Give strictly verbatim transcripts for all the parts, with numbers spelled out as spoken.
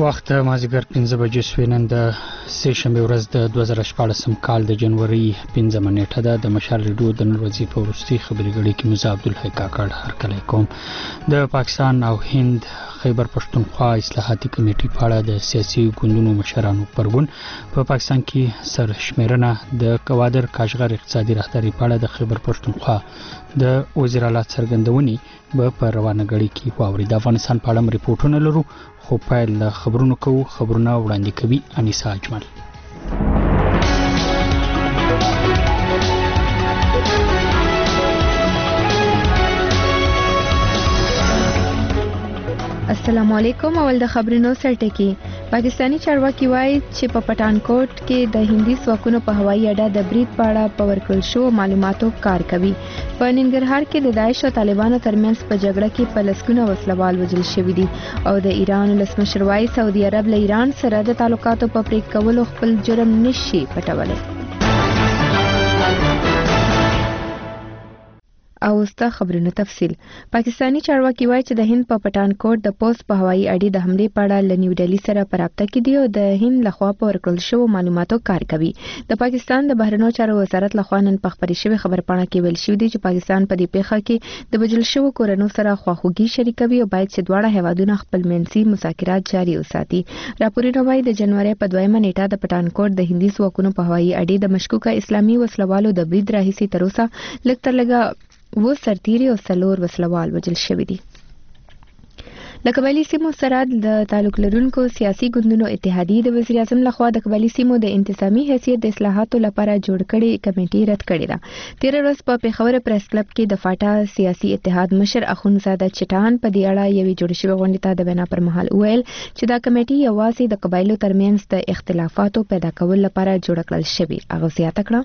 وخت مازیګر پنځه بجې شوې. نن د سه شنبه ورځ د دوه زره شپاړسم کال د جنوري پنځمه نیټه ده. د مشال ریډیو د نن ورځې په وروستي خبري غړي کې مزه عبدالحی کاکړ هرکلی کوم. د پاکستان او هند خیبر پښتونخوا اصلاحاتي کمیټې په اړه د سیاسي ګوندونو مشرانو پرګون په پاکستان کې سرشمیرنه د کوادر کاشغر اقتصادي راهداري په اړه د خیبر پښتونخوا د وزیر اعلی څرګندونې به په روانه غړي کې واوري. د افغانستان په اړه ریپورتونه لرو خو پیل خبرونه کوو. خبرونه وړاندې کوي انیسا اجمل. السلام علیکم. اول د خبرونو سرټکی. پاکستانی چارواکي وایي چې په پټانکوټ کې د هندي ځواکونو په هوایي اډه د برید په اړه په ورکړل شوو معلوماتو کار کوي. په ننګرهار کې د داعش او طالبانو ترمنځ په جګړه کې په لسګونه وسلوال وژل شوي دي او د ایران ولسمشر وایي سعودي عرب له ایران سره د تعلقاتو په پرې کولو خپل جرم نشي پټولی. او ستا خبرونو تفصیل. پاکستانی چارواکي وایي چې د هند په پټانکوټ د پوسټ په هوایي اډې د حملې په اړه له نیو ډیلی سره په رابطه کې دی او د هند لخوا په ورکړل شوو معلوماتو کار کوي. د پاکستان د بهرنیو چارو وزارت لخوا نن په خبري شوی خبرپاڼه کې ویل شوی دی چې پاکستان په دې پیښه کې د وژل شوو کورنو سره خواخوږي شریکوي او باید چې دواړه هیوادونه خپل منځي مذاکرات جاري وساتي. راپورونه وایي د جنوري په دویمه نیټه د پټانکوټ د هندي ځواکونو په هوایي اډې د مشکوکه اسلامي وسلوالو د برید راهیسي تر اوسه لږ تر لږه و سرتیري او څلور وسلوال وژل شوي دي. د قبایلي سیمو سره د تعلق لرونکو سیاسي ګوندونو اتحادیې د وزیر اعظم لخوا د قبایلي سیمو د انتظامی حیثیت د اصلاحاتو لپاره جوړ کړي کمیټې رد کړې ده. تیر ورځ په پیښور پریس کلب کې د فاټا سیاسي اتحاد مشر اخونزاده چټان په دې اړه یوې جوړ شوې غونډې ته د وینا پر مهال وویل چې دا کمیټې یوازې د قبایلو ترمنځ د اختلافاتو پیدا کولو لپاره جوړ کړل شوې. هغه زیاته کړه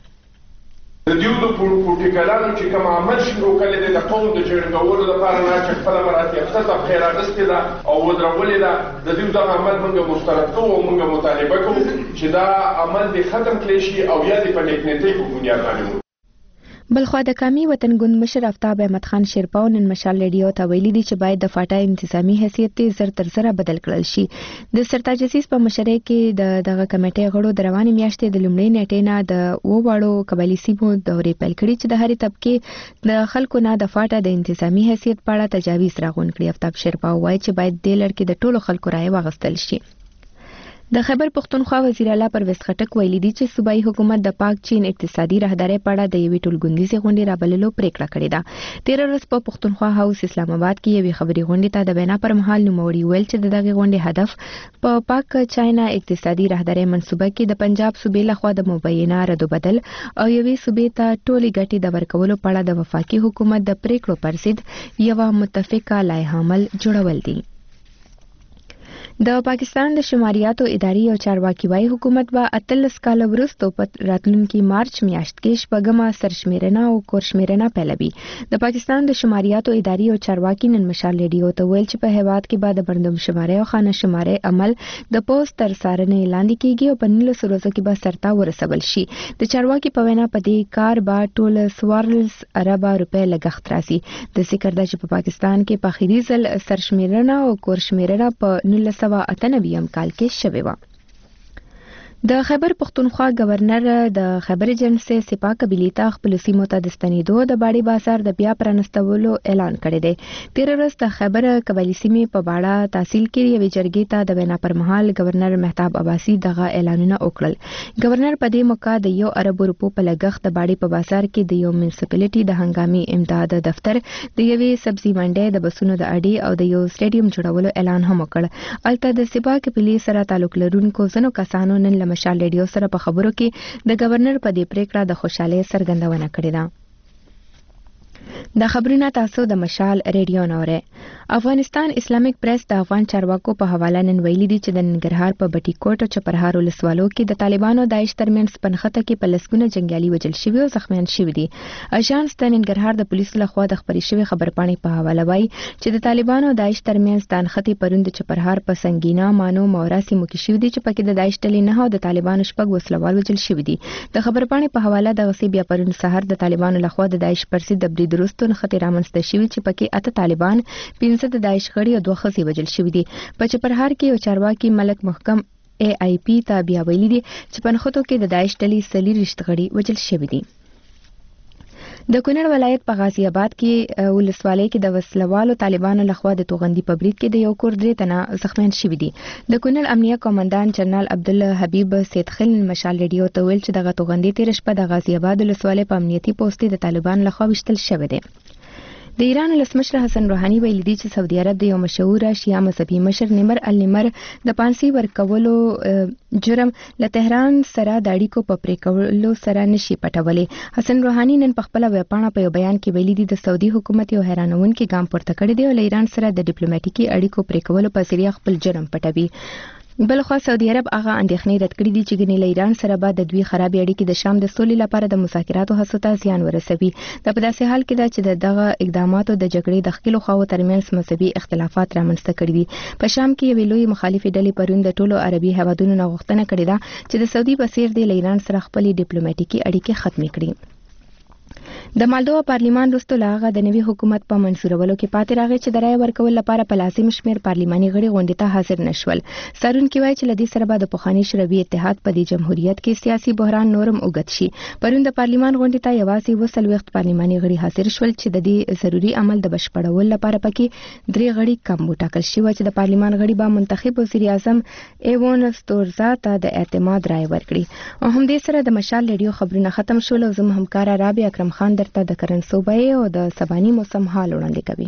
د دیو د پروتوکولانو چې کوم عمل شروع کړي د قوم د جوړولو لپاره نه چې خپل مراتب ته خیر اغستې ده او ودرولې ده. د دیو د عمل موږ مسترد کوو او موږ مطالبه کوو چې دا عمل د ختم کړي شي او یا د پنځنیتۍ په بنیاد باندې. بلخوا د قومي وطن ګوند مشر آفتاب احمد خان شیرپاو نن مشال ریډیو ته ویلي دي چې باید د فاټا انتظامی حیثیت زر تر زره بدل کړل شي. د سرتاج عزیز په مشرۍ کې د دغه کمیټې غړو د روانې میاشتې د لومړۍ نیټې نه د وواړو قبایلي سیمو دورې پیل کړي چې د هرې طبقې د خلکو نه د فاټا د انتظامی حیثیت په اړه تجاویز راغونډ کړي. آفتاب شیرپاو وایي چې باید دې لړ کې د ټولو خلکو رایه واخیستل شي. د خیبر پښتونخوا وزیر اعلی پرویز خټک ویلي دی چې صوبایي حکومت د پاک چین اقتصادي راهداري په اړه د یوې ټولګوندیزې غونډې رابللو پریکړه کړې ده. تیر ورځ په پښتونخوا هاوس اسلام آباد کې یوې خبري غونډې ته د وینا پر مهال نوموړي ویل چې دغه غونډې هدف په پاک چاینا اقتصادي راهداري منصوبه کې د پنجاب صوبې لخوا د مبینه رد بدل او یوې صوبې ته ټولې ګټې د ورکولو په اړه د وفاقي حکومت د پریکړو پر ضد یوه متفقه لایحه عمل جوړول دي. د پاکستان د شماریاتو اداري او چارواکي وايي حکومت به اتلس کال وروسته په راتلونکي مارچ میاشت کې شپږمه سرشمیرنه او کورشمیرنه پیلوي. د پاکستان د شماریاتو اداري او چارواکي نن مشال ریډیو ته ویل چې په هیواد کې بعد مردم شماري او خانه شماري عمل د پوسټ تر څارنې لاندې کیږي او په نولس ورځو کې به سرته ورسول شي. د چارواکي په وینا په دې کار به ټول څوارلس اربه روپۍ لګښت راځي. د ذکر ده چې په پاکستان کې په اخیری ځل سرشمیرنه او کورشمیرنه په نولس سوه اته نوي کال کې شوې وه. د خیبر پښتونخوا گورنر د خیبر ایجنسی سپا قبیلې ته خپل سیمو ته د ستنېدو د باړې بازار د بیا پرانستولو اعلان کړی دی. تیر ورځ د خیبر قبیلې سیمې په باړه تحصیل کې یوې جرګې ته د وینا پر مهال گورنر مهتاب عباسي دغه اعلانونه وکړل. گورنر په دې موقع د یو ارب روپو په لګښت د باړې په بازار کې د یو منسپلیټي د هنګامي امداد دفتر د یوې سبزي منډۍ د بسونو د اډې او د یو سټیډیم جوړولو اعلان هم وکړ. البته د سپا قبیلې سره تعلق لرونکو ځینو کسانو نن مشال ریډیو سره په خبرو کې د گورنر په دې پریکړه د خوشحالۍ څرګندونه کړې ده. د خبرونه تاسو د مشال ریډیو نوره. افغانستان اسلامیک پریس د افغان چارواکو په حواله نن ویلي دي چې د ننګرهار په بټي کوټ او چپرهار ولسوالو کې د طالبانو داعش ترمنځ پنخته کې په لسګونه جنگیالي وژل شوي او زخمیان شوي دي. اژانس د ننګرهار د پولیسو لخوا د خبري شوی خبرپاڼې په حواله وایي چې د طالبانو داعش ترمنځ تنخته پروند چپرهار په سنگینا مانو مورا سیمو کې شوي دي چې پکې د داعش ډلې نه او د طالبانو شپږ وسلوال وژل شوي دي. د خبرپاڼې په حواله د غصې بیا پروند سحر د طالبانو لخوا د داعش پر ضد د برید وروسته نښتې رامنځته شوي چې پکې اته طالبان، پنځه د داعش غړي او دوه ښځې وژل شوي دي. په چپرهار کې یو چارواکي ملک محکم ای آی پی ته بیا ویلي دي چې په نښتو کې د داعش ډلې څلوېښت غړي وژل شوي دي. د کونړ ولایت په غازی آباد کې ولسوالۍ کې د وسلوالو طالبانو لخوا د توغندي په برید کې د یو کور درې تنه زخمیان شوي دي. د کونړ امنیه قومندان جنرال عبدالله حبیب سیدخل مشال ریډیو ته ویل چې دغه توغندي تیر شپه د غازی آباد ولسوالۍ په امنیتي پوسټ د طالبانو لخوا وشتل شوی دی. د ایران ولسمشر حسن روحاني ویلي دی چې سعودي عرب د یو مشهور شیعه مذهبي مشر نیمر النمر د پانسي ورکولو جرم له تهران سره د اړیکو په پرې کولو سره نشي پټولی. حسن روحاني نن په خپل ویبپاڼه په یو بیان کې ویلي دی د سعودي حکومت یو حیرانونکي ګام پورته کړی دی او له ایران سره د ډیپلوماټیکي اړیکو پرې کولو په ذریعه خپل جرم پټوي. بلخوا سعودي عرب هغه اندېښنې رد کړې دي چې ګنې له ایران سره به د دوی خرابې اړیکې د شام د سولې لپاره د مذاکراتو هڅو ته زیان ورسوي. دا په داسې حال کې ده چې دغه اقداماتو د جګړې د ښکېلو خواو ترمنځ مذهبي اختلافات رامنځته کړي دي. په شام کې یوې لویې مخالفې ډلې پرون د ټولو عربي هیوادونو نه غوښتنه کړې ده چې د سعودي په څېر د ایران سره خپلې ډیپلوماټیکي اړیکې ختمې کړي. د مالدووا پارلیمان وروسته له هغه د نوي حکومت په منځورولو کې پاتې راغی چې د رایې ورکولو لپاره په لازم شمېر پارلیماني غړي غونډې ته حاضر نه شول. څارونکي وایي چې له دې سره به د پخواني شوروي اتحاد په دې جمهوریت کې سیاسي بحران نورم اوږد شي. پرون د پارلیمان غونډې ته یوازې اووه څلوېښت پارلیماني غړي حاضر شول چې د دې ضروري عمل د بشپړولو لپاره پکې درې غړي کم وټاکل شوي چې د پارلیمان غړي به منتخب وزیر اعظم ایوون ستورزا ته د اعتماد رایې ورکړي. او همدې سره د مشال ریډیو خبرونه ختم شول او زموږ همکاره رابعه اکرم خان درته د کرن صوبایي او د سباني موسم حال وړاندې کوي.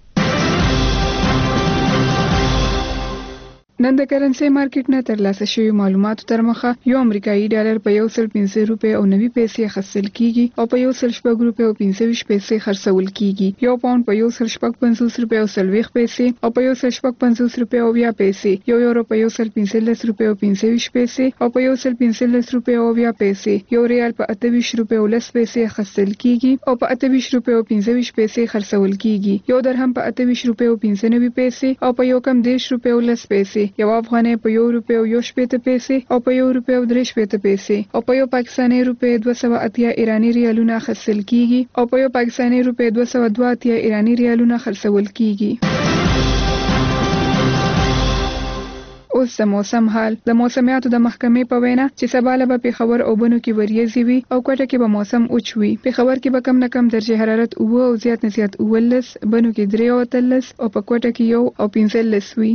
نن د کرنسي مارکیټ نه ترلاسه شوی معلوماتو تر مخه یو امریکایي ډالر په یو سل پنځه روپۍ او نوي پیسې اخیستل کیږي او په یو سل شپږ روپۍ او پنځه ویشت پیسې خرڅول کیږي. یو پاوند په یو سل شپږ پنځوس روپۍ او څلوېښت پیسې او په یو سل شپږ پنځوس روپۍ او اویا پیسې. یو یورو په یو سل پنځلس روپۍ او پنځه ویشت پیسې او په یو سل پنځلس روپۍ او اویا پیسې. یو ریال په اته ویشت روپۍ او لس پیسې اخیستل کیږي او په اته ویشت روپۍ او پنځه ویشت پیسې خرڅول کیږي. یو درهم په اته ویشت روپۍ او پنځه نوي پیسې او په یو کم دېرش روپۍ او لس پیسې. یو افغانۍ په یو روپۍ او یو شپېته پیسې او په یو روپۍ او درې شپېته پیسې او په یو پاکستاني روپۍ دوه سوه اتیا ایراني ریالونه اخیستل کیږي او په یو پاکستاني روپۍ دوه سوه دوه اتیا ایراني ریالونه خرڅول کیږي. اوس د موسم حال. د موسمیاتو د محکمې په وینا چې سبا له به پېښور او بنو کې وریځې وي او کوټه کې به موسم اوچ وي. پېښور کې به کم نه کم درجه حرارت اووه او زیات نه زیات اوولس، بنو کې درې او اتلس او په کوټه کې یو او پنځلس وي.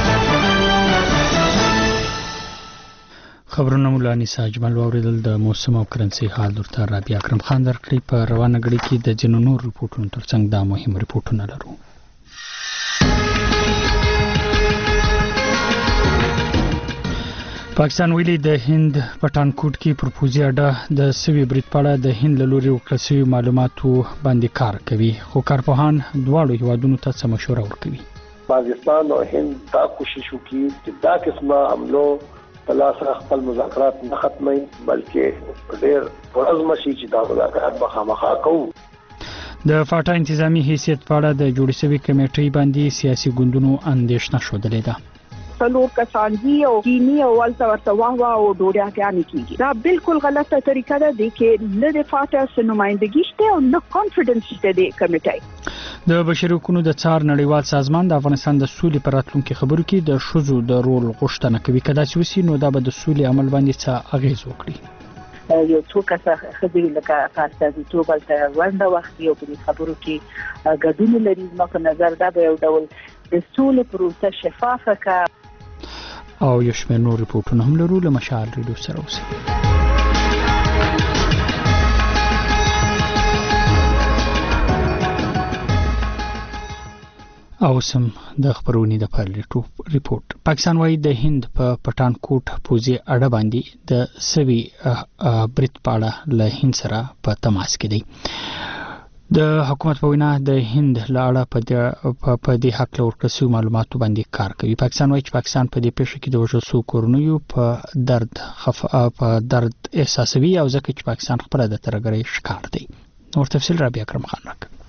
خبرونه مولا نساء اجمل واوریدل. د موسم او کرنسي حال درته رابعه اکرم خان درکړي. په روانه غړي کې د ځینو نور ریپورتونو ترڅنګ دا مهم ریپورتونه لرو. پاکستان ویلي د هند پټانکوټ کې پر پوزي اډه د سوي برید په اړه د هند له لوري ورکړل شوي معلوماتو باندې کار کوي، خو کارپوهان دواړو هیوادونو ته څه مشوره ورکوي. پاکستان او هند دا کوشش وکړي چې دا قسمه حملو په لاس سره خپل مذاکرات نه ختموي، بلکې ډېر ورځ مشي چې دا مذاکرات به خامخا کوو. د فاټا انتظامی حیثیت په اړه د جوړې شوې کمیټې باندې سیاسي ګوندونو اندېښنه ښودلې ده. څلور کسان دي او کینی او ولته ورته واه واه او ډوډیاګانې کیږي. دا بالکل غلطه طریقه ده د کې نه د فاټا نمائندګي شته او نه کانفیډنس شته د کمیټې. د بشري حقوقو د څار نړیوال سازمان د افغانستان د سولې پر راتلونکي خبرو کې د ښځو د رول غوښتنه کوي. که داسې وسي نو دا به د سولې عمل باندې څه اغېز وکړي. یو څو کسه خبرې لکه کارسازیتوب هلته ونډه واخلي او په دې خبرو کې ګډون لري. زما په نظر دا به یو ډول د سولې پروسه شفافه کا او یو شمېر نور ریپورټونه هم لرو. له مشال ریډیو سره اوسئ. او سم د خبرونې د پارلیټو ریپورت. پاکستان وايي د هند په پټانکوټ پوزي اډه باندې د سوي برید په اړه له هند سره په تماس کې دی. د حکومت په وینا د هند له اړه په دې حق له ورکړل شویو معلوماتو باندې کار کوي. پاکستان وایي چې پاکستان په دې پیښه کې د وژل شویو کورنیو په درد خفه په درد احساسوي او ځکه چې پاکستان خپله د ترهګرۍ ښکار دی. نور تفصیل رابعه اکرم خان راکړي.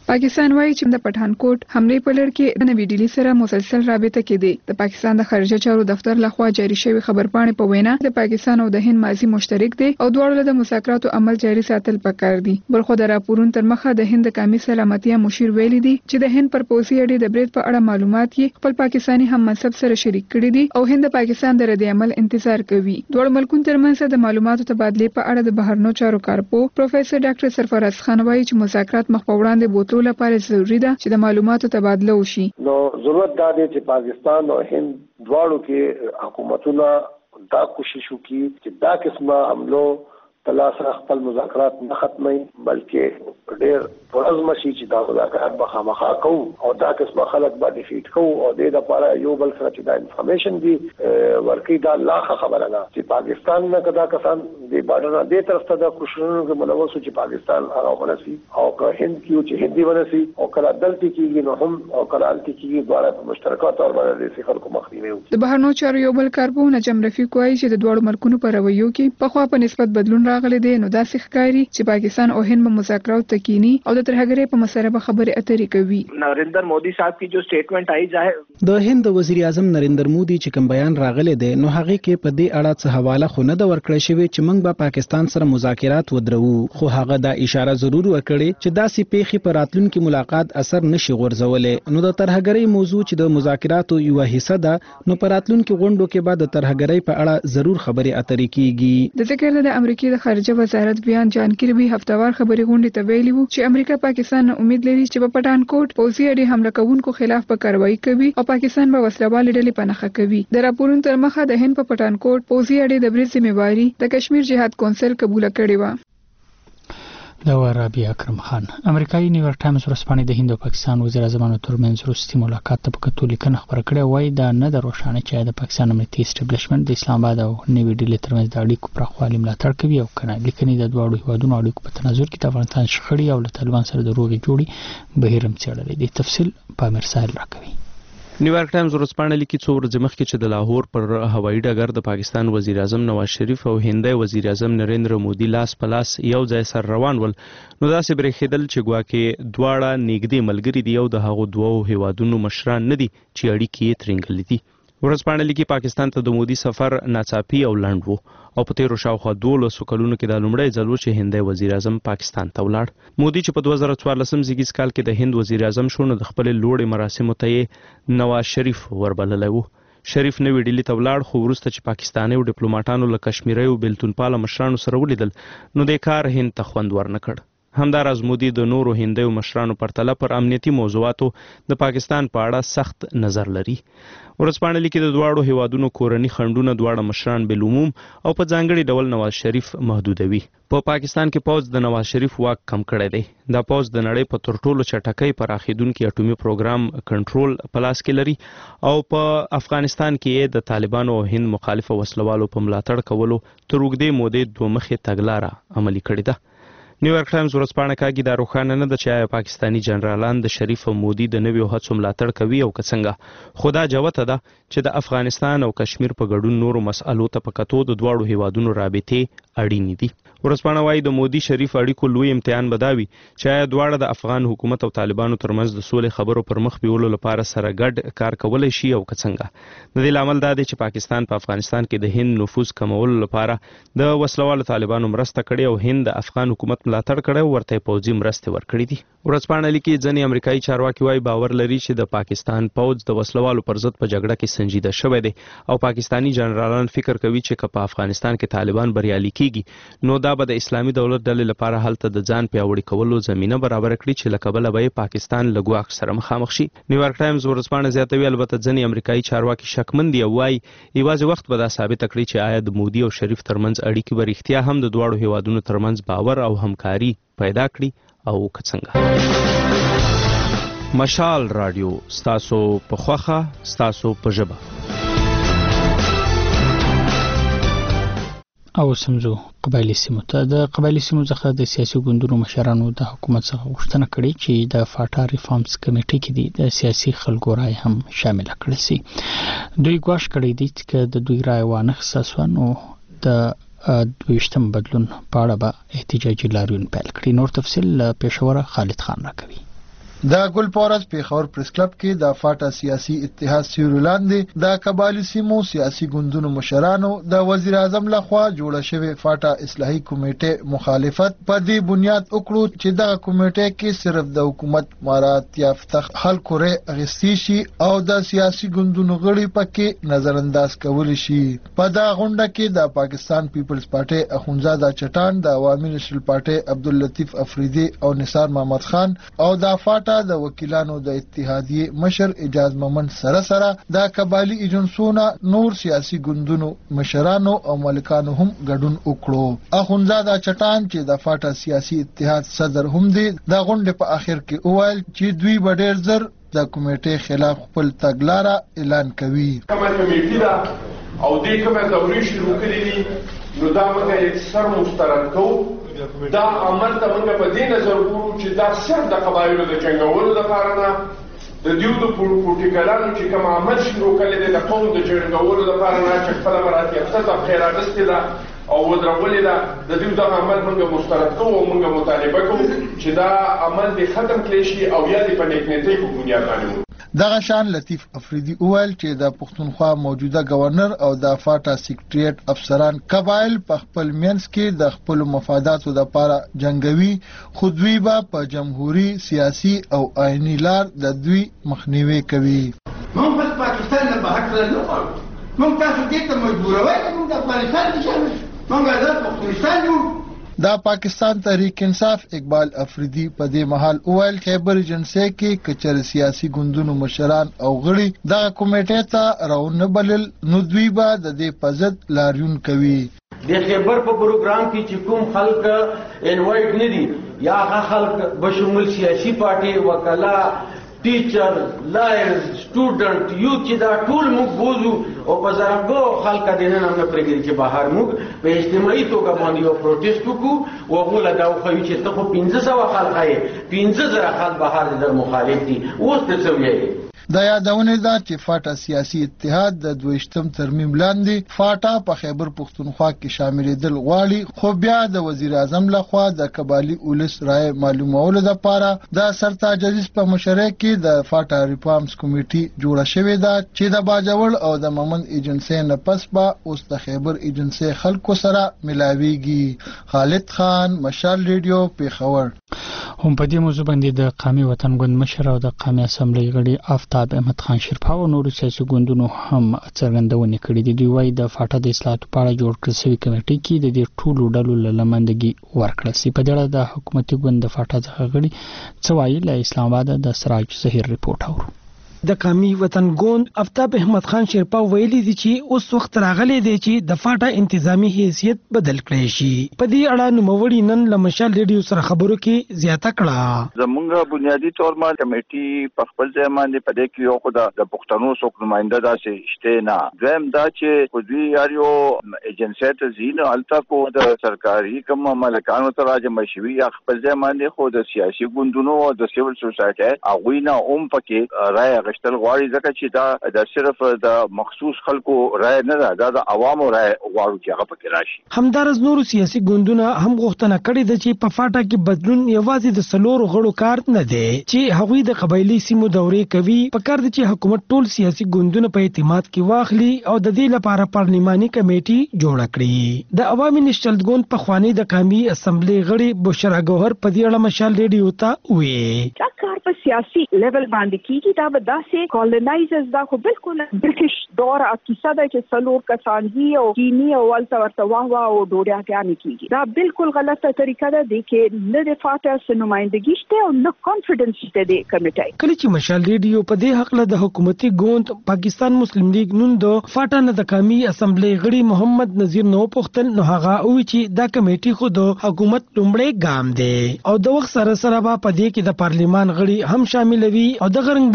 پاکستان وایي چې د پټانکوټ حمله په لړ کې د نوې ډیلی سره مسلسل رابطه کې دی. د پاکستان د خارجه چارو دفتر لخوا جاری شوی خبرپاڼې په وینا د پاکستان او د هند ماضي مشترک دی او دواړو د مذاکراتو عمل جاری ساتل پکار دي. بلخو د راپورونو تر مخه د هند قومي سلامتیا مشیر ویلي دي چې د هند پر پوځي اډې د برید په اړه معلومات یې خپل پاکستاني هم منصب سره شریک کړي دي او هند پاکستان د رد عمل انتظار کوي. دوه ملکونو ترمنځ د معلوماتو تبادله په اړه د بهرنیو چارو کارپو پروفیسور ډاکټر سرفراز خان وایي چې مذاکرات مخ په وړاندې بوتلو لپاره ضروری ده چې د معلوماتو تبادله وشي. نو ضرورت دا دی چې پاکستان او هند دواړو کې حکومتونه دا کوشش وکړي چې دا قسمه عملو تلا سره خپل مذاکرات نه ختمي بلکې ډېر ورځ مشي چې دا مذاکرات به خامخا کوو او دا قسمه خلک به ډیفیټ کوو او د دې لپاره یو بل سره چې دا انفارمیشن دی ورکی دا الله خبره ده چې پاکستان نه کدا کسان د بارډر نه د طرف ته د کوششونو کې ملوث چې پاکستان هغه ونسي او که هند کیو چې هندي ونسي او کله دلته کېږي نو هم او کله الته کېږي دواړه په مشترکه تور باندې د خلکو مخنیوي وکړي. د بهرنیو چارو یو بل کارپو نجم رفیق وایي چې د دوړو ملکونو په رویو کې په خوا په نسبت بدلون راغلی دی. نو دا ښکاري چې پاکستان او هند په مذاکراتو تکینی او د ترهګرۍ په مسله به خبرې اترې کوي. نریندر مودي صاحب کی جو سټیټمنټ آئی ځای د هند وزیر اعظم نریندر مودي چې کوم بیان راغلی دی نو هغه کې په دې اړه څه حواله خو نه د ورکړی شوی چې موږ به پاکستان سره مذاکرات ودرو خو هغه دا اشاره ضرور وکړي چې داسې پیښې په راتلونکي ملاقات اثر نشي غورځولې. نو د ترهګرۍ موضوع چې د مذاکراتو یو حصہ ده نو په راتلونکي غونډو کې به د ترهګرۍ په اړه ضرور خبرې اترې کیږي. د ذکر د امریکای د خارجه وزارت بیان جان کیربي هفتوار خبري غونډې ته ویلي وو چې امریکا پاکستان نه امید لري چې په پټانکوټ پوځي اډې حمله کوونکو خلاف به کاروایی کوي او پاکستان به وسلوال ډلې پنهخه کوي. د راپورونو تر مخه د هند په پټانکوټ پوځي اډې د برید ذمہواری د کشمیر جهاد کونسل قبول کړې و. دا و رابی اکرم خان. امریکایي نیویارک ټایمز ورځپاڼې د هند او پاکستان وزیر اعظمانو ترمنځ وروستي ملاقات ته په کتو لیکنه خبره کړې وایي دا نه د روښانه چې د پاکستان امنیتي اسټابلیشمنت د اسلام آباد او نوې ډیلي ترمنځ د اړیکو پراخوالي ملاتړ کوي او کنه. لیکنې د دواړو هیوادونو اړیکو په تناظر کې د افغانستان شخړې او له طالبان سره د روغې جوړې بهیر هم څېړلی دی. تفصیل پامیر ساحل راکوي. نیویارک ټایمز ورځپاڼه لیکي څو ورځې مخکې چې د لاهور پر هوایي ډګر د پاکستان وزیر اعظم نواز شریف او هندي وزیر اعظم نریندر مودي لاس په لاس یو ځای سره روان ول نو داسې برېښېدل چې ګواکې دواړه نږدې ملګري دي او د هغو دوو هیوادونو مشران نه دي چې اړیکې یې ترینګلې دي. ورځپاڼه لیکي پاکستان ته د مودي سفر ناڅاپي او لنډ وو او په تیرو شاوخوا دولسو کلونو کې دا لومړی ځل و چې هندي وزیر اعظم پاکستان ته ولاړ. مودي چې په دوه زره څوارلسم زیږیز کال کې د هند وزیر اعظم شو نو د خپلې لوړې مراسمو ته یې نواز شریف وربللی و. شریف نوې ډیلي ته ولاړ خو وروسته چې پاکستاني او ډیپلوماټانو له کشمیري او بیلتون پاله مشرانو سره ولیدل نو د کار هند ته خوند ورنکړ. همداراز مودي د نورو هندیو مشرانو پرتله پر امنیتي موضوعاتو د پاکستان په اړه سخت نظر لري. ورځپاڼه لیکي د دواړو هیوادونو کورني خنډونه دواړه مشران بالعموم او په ځانګړي ډول نواز شریف محدودوي. په پاکستان کې پوځ د نواز شریف واک کم کړی دی. دا پوځ د نړۍ په تر ټولو چټکۍ پراخېدونکي اټومي پروګرام کنټرول په لاس کې لري او په افغانستان کې د طالبانو او هند مخالفه وسلوالو په ملاتړ کولو تر اوږدې مودې دوه مخې تګلاره عملي کړې ده. نیویارک ټایمز ورځپاڼه کاږي دا روښانه نه ده چې آیا پاکستاني جنرالان د شریف او مودي د نویو هڅو ملاتړ کوي او که څنګه. خو دا جوته ده چې د افغانستان او کشمیر په ګډون نورو مسألو ته په کتو د دواړو هیوادونو رابطې اړینې دي. ورځپاڼه وایي د مودي شریف اړیکو لوی امتحان به دا وي چې آیا دواړه د افغان حکومت او طالبانو ترمنځ د سولې خبرو پر مخ بیولو لپاره سره ګډ کار کولی شي او که څنګه. د دې لامل دا دی چې پاکستان په افغانستان کې د هند نفوذ کمولو لپاره د وسلوالو طالبانو مرسته کړې او هند د افغان حکومت ملاتړ کړی او ورته پوځي مرستې ورکړې دي. ورځپاڼه لیکي ځینې امریکایي چارواکي وایي باور لري چې د پاکستان پوځ د وسلوالو پر ضد په جګړه کې سنجیده شوی دی او پاکستاني جنرالان فکر کوي چې که په افغانستان کې طالبان بریالي کیږي نو دا به د اسلامي دولت ډلې لپاره هلته د ځان پیاوړي کولو زمینه برابر کړي چې له کبله به پاکستان له ګواښ سره مخامخ شي. نیویارک ټایمز ورځپاڼه زیاتوي البته ځینې امریکایي چارواکي شکمن دي او وایي یوازې وخت به دا ثابته کړي چې آیا د مودي او شریف ترمنځ اړیکې به رښتیا هم د دواړو هیوادونو ترمنځ باور او همکاري پیدا کړي او که څنګه. مشال رادیو ستاسو په خوښه ستاسو په ژبه. او سمزو قبایلی سیمو ته. د قبایلی سیمو څخه د سیاسي ګوندونو مشرانو د حکومت څخه غوښتنه کړې چې د فاټا ریفارمز کمیټې کې دي د سیاسي خلکو رای هم شامل کړي سي. دوی ګواښ کړی دی چې د دوی رای وانه خصاصو نو د دویشتم بدلون په اړه به احتجاجي لاریون پیل کړي. نور تفصیل پېښور خالد خان راکوي. د ګل پورز پیښور پریس کلب کې د فاټا سیاسي اتحاد سیوري لاندې د قبایلی سیمو سیاسي ګوندونو مشرانو د وزیر اعظم لخوا جوړه شوې فاټا اصلاحي کمیټې مخالفت په دې بنیاد وکړو چې دغه کمیټې کې صرف د حکومت مراعات یافته خلکو رای اخیستي شي او د سیاسي ګوندونو غړي پکې نظر انداز کولی شي. په دغه غونډه کې د پاکستان پیپلز پارټي اخونزاده چټان، د عوامي نېشنل پارټي عبداللطیف افریدي او نثار محمد خان او د فاټا د وکیلانو د اتحادیې مشر اجاز مومن سره سره د قبایلی ایجنسونو نور سیاسي ګوندونو مشرانو او مالکانو هم ګډون وکړو. اخونزاده چټان چې د فاټا سیاسي اتحاد صدر هم دی د غونډې په اخر کې وویل چې دوی به ډېر زر د کمیټې خلاف خپل تګلاره اعلان کوي. کومه کمیټه ده او دې کومه دورې شروع کړې دي نو دا موږ یې سر مسترد کوو. دا عمل ته موږ په دې نظر ګورو چې دا صرف د قبایلو د جنګولو لپاره نه، د دیو د پولیټیکلانو چې کوم عمل شروع کړی دی د قوم د جنګولو لپاره نه چې خپله مراتب یافته تبخیر اخیستې ده او ودرولې ده، د دیو دغه عمل موږ مسترد کوو او موږ مطالبه کوو چې دا عمل دې ختم کړی شي او یا دې په نیکنیتۍ په بنیاد باندې. دغه شان لطیف افریدي وویل چې د پښتونخوا موجوده گورنر او د فاټا سیکریټریټ افسران قبایل په خپل منځ کې د خپل مفاداتو لپاره جنگوي، خو دوی به په جمهوریت سیاسي او آئینی لار د دوی مخنیوي کوي. موږ بس پاکستان نه بهر کړل نو موږ تاسو دې ته مجبوروي چې موږ د افغانستان کې شامل موږ آزاد پښتونستان جوړ. د پاکستان تحریک انصاف اقبال افریدي په دې مهال اویل خیبر ایجنسی کې کچر سیاسي ګوندونو مشران او غړي دغه کمیټې ته راونه بلل نو دوی به د دې په ضد لاریون کوي. د خیبر په پروګرام کې چې کوم خلک انوایټ نه دي یا هغه خلک بشمول سیاسي پارټي وکلا ټیچر لایرز سټوډنټ یو چې دا ټول موږ بوزو او په زرګو خلک د نن هم پرېږدي چې بهر موږ په اجتماعي توګه باندې یو پروټیسټ وکړو او هغه لا دا خو چې ته خو پنځه سوه خلک یې پنځه زره خلک بهر د مخالف دي اوس ته څه وایي. د یادونه ده چې فاټا سیاسي اتحاد د دویشتم ترمیم لاندې فاټا په خیبر پښتونخوا کې شاملېدل غواړي، خو بیا د وزیر اعظم لخوا د قبایلی اولس رای معلومولو لپاره د سرتاج عزیز په مشرۍ کې د فاټا ریفارمز کمیټي جوړه شوې ده چې د باجوړ او د مومند ایجنسی نه پس به اوس د خیبر ایجنسی خلکو سره ملاویږي. خالد خان، مشال ریډیو، پیښور. هم په دې موضوع باندې د قومي وطن ګوند مشر او د قومي اسمبلی غړي آفتاب احمد خان شیرپا او نورو سیاسي ګوندونو هم څرګندونه کړې دي. دوی وايي د فاټا د اصلاحاتو په اړه جوړ کړل شوی کمیټې کې د دې ټولو ډلو له لمندګي ورکړل شي. په دې اړه د حکومتي ګوند د فاټا څخه غړي څه وايي؟ له اسلام آباد د سراج ظهیر ریپورت اورو. د قومي وطن ګوند آفتاب احمد خان شیرپا ویلي دي چې اوس وخت راغلی دی چې د فاټا انتظامی حیثیت بدل کړي شي. په دې اړه نوموړي نن له مشال ریډیو سره خبرو کې زیاته کړه. زمونږ بنیادی تور ما کمیټي په خپل ځای باندې په دې کې یو خو د پښتنو څوک نماینده داسې شته نه. دویم دا چې خو دوی یار یو ایجنسی ته ځي هلته کو د سرکاري کوم مالکانو ته راجمع شوي یا خپل ځای باندې خو د سیاسي ګوندونو او د سیول سوسایټي هغوی نه هم پکې رایه اخیستل غواړي، ځکه چې دا د صرف د مخصوص خلکو رای نه ده، دا د عوامو رای غواړو چې هغه پکې راشي. همدارس نورو سیاسي ګوندونه هم غوښتنه کړې ده چې په فاټا کې بدلون یوازې د څلورو غړو کار نه دی چې هغوی د قبایلي سیمو دورې کوي. پکار ده چې حکومت ټول سیاسي ګوندونه په اعتماد کې واخلي او د دې لپاره پارلماني کمیټي جوړه کړي. د عوامي نېشنل ګوند پخوانی د قومي اسمبلی غړي بشرا ګوهر په دې اړه مشال ریډیو ته وویل دا کار په سیاسي لیول باندې کیږي. دا به داسې کولونایزرز دا خو بالکل برټش دور کیسه ده چې څلور کسان دي او کینی او ولته ورته واه واه او ډوډۍ کیږي. دا بالکل غلطه طریقه ده د کې نه د فاټا نمائندګي شته او نه کانفیډنس شته د کمیټې. کله چې مشال ریډیو په دې حق له د حکومتي ګوند پاکستان مسلم لیگ نون د فاټا نه د قومي اسمبلی غړي محمد نذیر نو پختل نو هغه او چې دا کمیټي خو د حکومت لومړی ګام دی او د وخت سره سره په دې کې د پارلیمان غړي هم شامل وي او د غرنګ به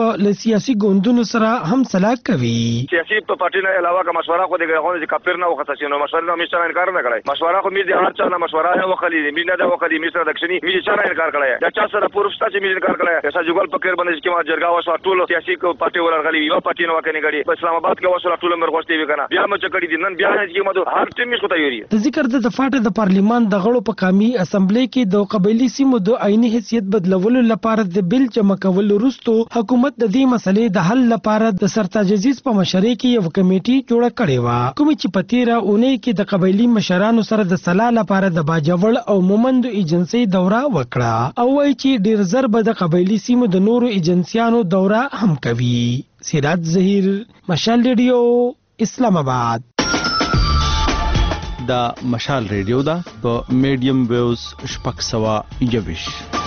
سیاسي ګوندونو سره هم سلا کوي. سیاسي پارټي نه علاوه کوم مشوره خو دغه غوښنه چې کاپیر نه وخت شي نو مشوره نه مشته انکار نه کړای. مشوره خو مې د هر چا نه مشوره نه وخلی مې نه دا وخلی مې سره دښنی مې چا نه انکار کړای. دا چا سره پروفستا چې مې انکار کړای. اسا جګول پکیر باندې چې ما جرګا وسو ټول سیاسي پارټي ورغلی یو پارټي نه وکنه غړي په اسلام آباد کې وسو ټول مرغوستي وکنه بیا مې چکړی دي نن بیا چې مده هر ټیم مې خو تیاری. د ذکر د دفاټه د پارلیمان د غړو په قومي اسمبلی کې د قبایلی سیمو د عیني حیثیت بدلولو لپاره د بل جمع کول وروسته حکومت د دې مسلې د حل لپاره د سرتاج عزیز په مشرۍ کې یو کمیټي جوړه کړې و کوم چې په تیره اونۍ کې د قبایلی مشرانو سره د صلاح لپاره د باجوړ او مومند ایجنسی دوره وکړه او وایي چې ډیر زر به د قبایلی سیمو د نورو ایجنسیانو دوره هم کوي. سراج ظهیر، مشال ریډیو، اسلام آباد. دا مشال ریډیو دا په میډیم ویوز شپږ سوه یوویش.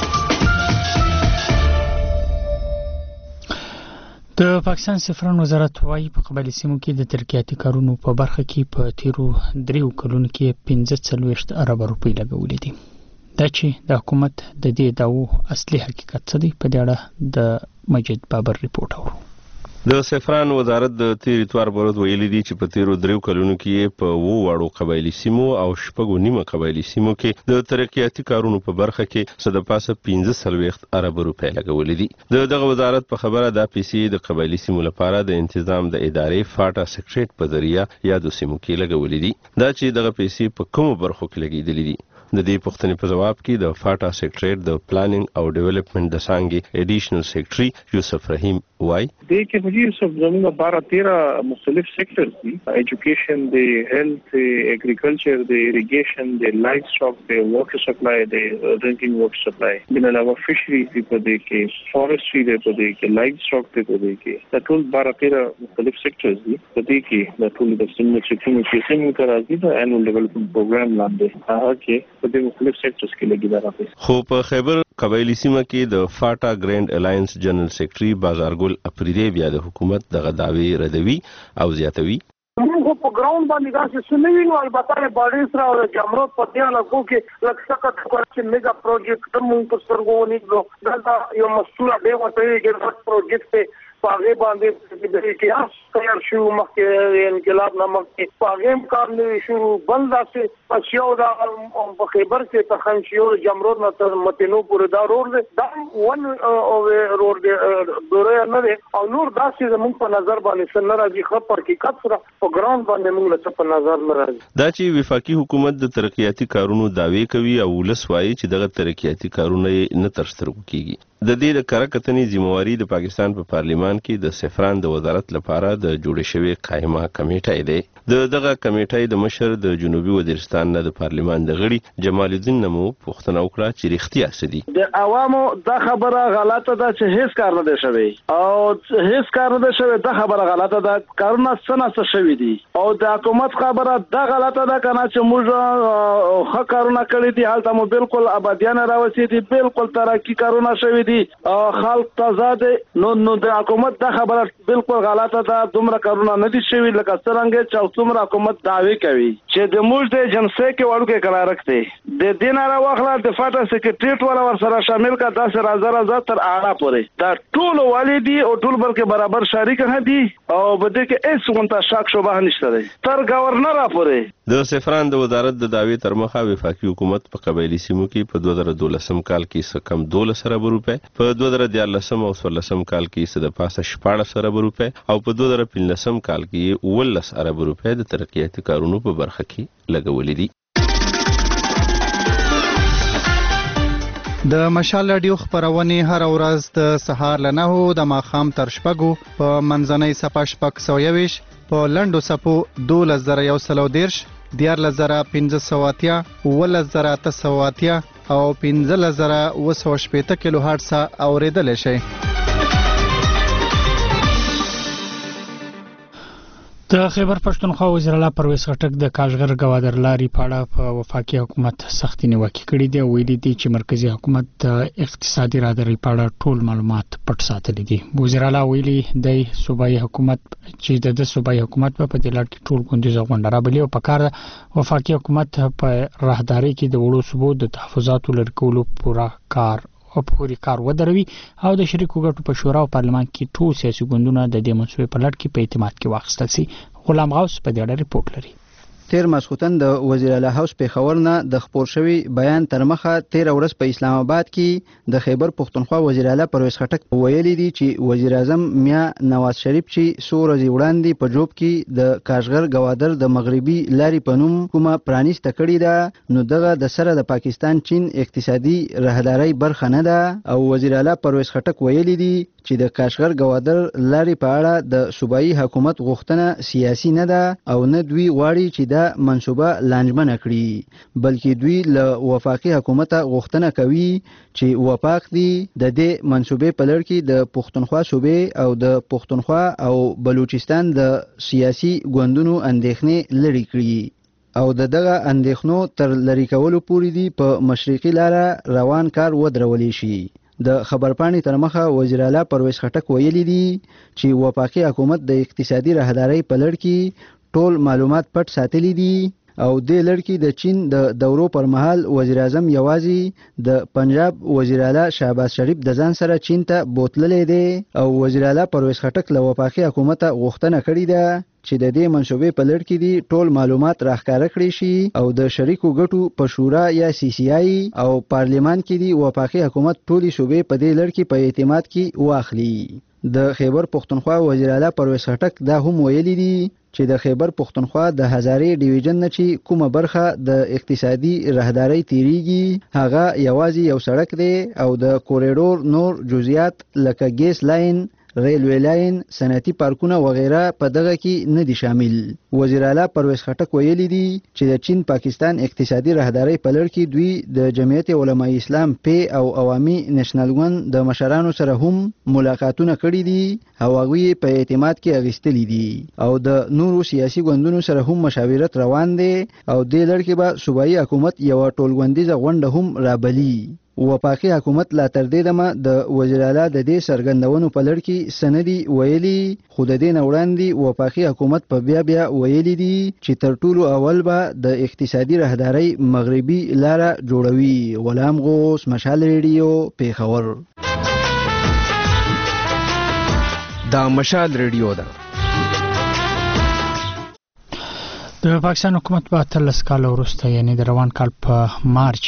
د پاکستان سفارت وزارت وايي په قبایلی سیمو کې د ترقیاتي کارونو په برخه کې په تیرو دریو کلونو کې پنځه څلوېښت ارب روپۍ لګولې دي. دا چې د حکومت د دې دعوو اصلي حقیقت څه دی په دې اړه د مجید بابر ریپورت اورو. د سفران وزارت د تیر اتوار پروت ویلي دي چې په تیرو دریو کلونو کې په وو واړو قبایلی سیمو او شپږو نیمه قبایلی سیمو کې د ترقیاتي کارونو په برخه کې څه د پاسه پنځه څلوېښت ارب روپۍ لګولې دي. د دغه وزارت په خبره دا پیسې د قبایلی سیمو لپاره د تنظیم د ادارې فاټا سیکریټریټ په ذریعہ یادو سیمو کې لګولې دي. دا چې دغه پیسې په کومو برخو کې لګېدلې دي. د دې پوښتنې په جواب کې د فاټا سیکریټریټ د پلانینګ او ډیولپمنٹ د څانګې ایډیشنل سیکریټري یوسف رحیم وای د کې مجیر سب زموږ بارہ تیرہ مختلف سیکٹرز دي. ایجوکیشن دی، هیلث، ایگریکلچر دی، اریګیشن دی، لایف سټاک دی، واټر سپلای دی، ډرینکینګ واټر سپلای، بل علاوه فشریز دی په دې کې، فارسټري دی په دې کې، لایف سټاک دی په دې کې. دا ټول بارہ تیرہ مختلف سیکٹرز دي په دې کې. دا ټول د سیمو چې کوم چې سیمو ته راځي د انوال ډیولپمنٹ پروګرام لاندې هغه کې په دې مختلف سیکٹرز کې لګیدا راځي. خو په خیبر قبایلی سیمه کې د فاټا ګرینډ الائنس جنرال سیکریټري بازارګل اپریدی بیا د حکومت دغه دعوی ردوي او زیاتوي. موږ په ګراوند باندې دا چې سنوي نو البته باډي سره او جمرود په دې علاقو کې لکه څه چې میگا پروجیکټ موږ په سترګو ونیو دا یو مسؤل دی ورته چې پروجیکټ پاغه باندې د اتحاد تیار شو مخکې انقلاب نامک پاغه کار نه شروع بند اسه پښیو دا په خیبر کې تخنشیو جمرود نه تر متنو پورې دا روډ دا ون او روډ دوره نه دی او نور داسې زموږ په نظر باندې سن راځي خبر کې کثره په ګراوند باندې موږ له په نظر نه راځي. دا چې وفاقي حکومت د ترقیاتي کارونو داوی کوي او ولس وایي چې دغه ترقیاتي کارونه نه تر سترګو کیږي. د دې د کار کتنې ذمہواری د پاکستان په پارلیمان کې د سفران د وزارت لپاره د جوړ شوی قائمه کمیټه دی. د دغه کمیټې د مشر د جنوبي وزیرستان نه د پارلیمان د غړي جمال الدین نمو پوښتنه وکړه چې رښتیا څه دي. د عوامو دا خبره غلطه ده چې هیڅ کار نه دی شوی او هیڅ کار نه دی شوی. دا خبره غلطه ده. کارونه څه نه څه شوی دي او د حکومت خبره دا غلطه ده کنه چې موږ ښه کارونه کړی دي. حالت مو بالکل آبادیان راوسی دي، بالکل ترقی کارونه شوی دي، خلک تازه نو نو د حکومت دا خبره بالکل غلطه ده. دومره کارونه نه دي شوی لکه څنګه چې څومره حکومت دعوی کوي چې د موږ د جنسي کې وړو کې کلا رکھته د دین را واخله د فاټا سیکریټریټ ولا ور سره شامل کا داسې راځه راځه تر اړه پورې دا ټول والیدي او ټول بلکې برابر شریک نه دي او بده کې هیڅ غونټه شک شوبه نشته دی تر گورنر را پورې. د سفران د وزارت د دعوی تر مخه وفاقي حکومت په قبایلی سیمو کې په دوه زره دولسم کال کې څه کم دولس ارب روپۍ، په دوه زره دیارلسم او څوارلسم کال کې څه د پاسه شپاړس ارب روپۍ او په دوه زره پنځلسم کال کې اوولس ارب روپۍ د ترقیاتي کارونو په برخه کې لګولې دي. د مشال رادیو خبرونه هر ورځ د سهار له نهو د ماښام تر شپږو په منځنۍ صفه شپږ سوه یوویش، په لنډو صفو دولس زره یو سل او دېرش، دیارلس زره پنځه سوه اتیا، اوولس زره اته سوه اتیا او پنځلس زره اوه سوه شپېته کیلو هرټز اورېدلی شئ. د خیبر پښتونخوا وزیر اعلی پرویز خټک د کاشغر ګوادر لاري په اړه په وفاقي حکومت سختي نیوکې کړې دي او ویلي دي چې مرکزی حکومت د اقتصادي راهدارۍ په اړه ټول معلومات پټ ساتلي دي. وزیر اعلی ویلي د صوبایي حکومت چې د صوبایي حکومت په دې لړ کې ټول ګوندیزه غونډه رابلي او په کار وفاقي حکومت په راهدارۍ کې د وړو صوبو د تحفظاتو لري کولو پوره کار او پوري کار ودروي او د شریکو ګټو په شورا او پارلمان کې ټول سیاسي ګوندونه د دې منصوبې په لړ کې په اعتماد کې واخیستل شي. غلام غوث په دې اړه ریپورت لري. تیر ماسخوتن د وزیر اعلی هاوس پیښور نه د خبر شوی بیان تر مخه تیر ورځ په اسلام آباد کې د خیبر پښتونخوا وزیر اعلی پرویز خټک ویلي دي چې وزیر اعظم میا نواز شریف چې څو ورځې وړاندې په جوب کې د کاشغر گوادر د مغربي لارې په نوم کومه پرانیسته کړې ده نو دغه د سره د پاکستان چین اقتصادي راهداري برخه نه ده او وزیر اعلی پرویز خټک ویلي دي چې د کاشغر گوادر لارې په اړه د صوبایي حکومت غوښتنه سیاسي نه ده او نه دوی غواړي چې د منصوبه لانجمنه کړي بلکې دوی له وفاقي حکومت غوښتنه کوي چې وفاق دي د دې منصوبې په لړ کې د پښتونخوا صوبې او د پښتونخوا او بلوچستان د سیاسي ګوندونو اندېښنې لري کړي او د دغه اندېښنو تر لری کولو پورې دي په مشرقي لاره روان کار ودرولې شي. د خبرپاڼې تر مخه وزیر اعلی پرویز خټک ویلي دي چې وفاقي حکومت د اقتصادي راهداري په لړ کې ټول معلومات پټ ساتلي دي او د لړ کې د چین د دورو پر مهال وزیر اعظم یوازې د پنجاب وزیر اعلی شهباز شریف د ځان سره چین ته بوتللې دي او وزیر اعلی پرویز خټک له وفاقي حکومت غوښتنه کړې ده چې د دې منصوبې په لړ کې دي ټول معلومات راښکاره کړي شي او د شریکو ګټو په شورا یا سی سی آی او پارلیمان کې دي وفاقي حکومت ټولي صوبې په دې لړ کې په اعتماد کې واخلي. د خیبر پښتونخوا وزیر اعلی پرویز خټک دا هم ویلي دي چې د خیبر پښتونخوا د هزارې ډیویژن نه چې کومه برخه د اقتصادي راهداري تیریږي هغه یوازې یو سړک دی او د کوریډور نور جزئیات لکه ګیس لاین ریلوی لاین صنعتي پارکونه وغیره په دغه کې نه دي شامل. وزیر اعلی پرویز خټک ویلي دي چې د چین پاکستان اقتصادي راهداري په لړ کې دوی د جمعیت علماء اسلام پی او عوامي نېشنل ګوند د مشرانو سره هم ملاقاتونه کړي دي او هغوی په اعتماد کې اغیستلي دي او د نورو سیاسي ګوندونو سره هم مشاورت روان دي او د لړ کې به صوبایي حکومت یو ټولغونډیزه غونډه هم رابلي. وفاقي حکومت لا تر دې دمه د وزیر اعلی د دې سرګندونو په لړ کې سندي ویلي خو د دې نه وړاندې وفاقي حکومت په بیا بیا ویلي دي چې تر ټولو اول به د اقتصادي راهداري مغربي لاره جوړوي. غلام غوث مشال ریډیو پیښور. دا مشال ریډیو ده. د پاکستان حکومت په اتلس کال وروسته یعنی د روان کال په مارچ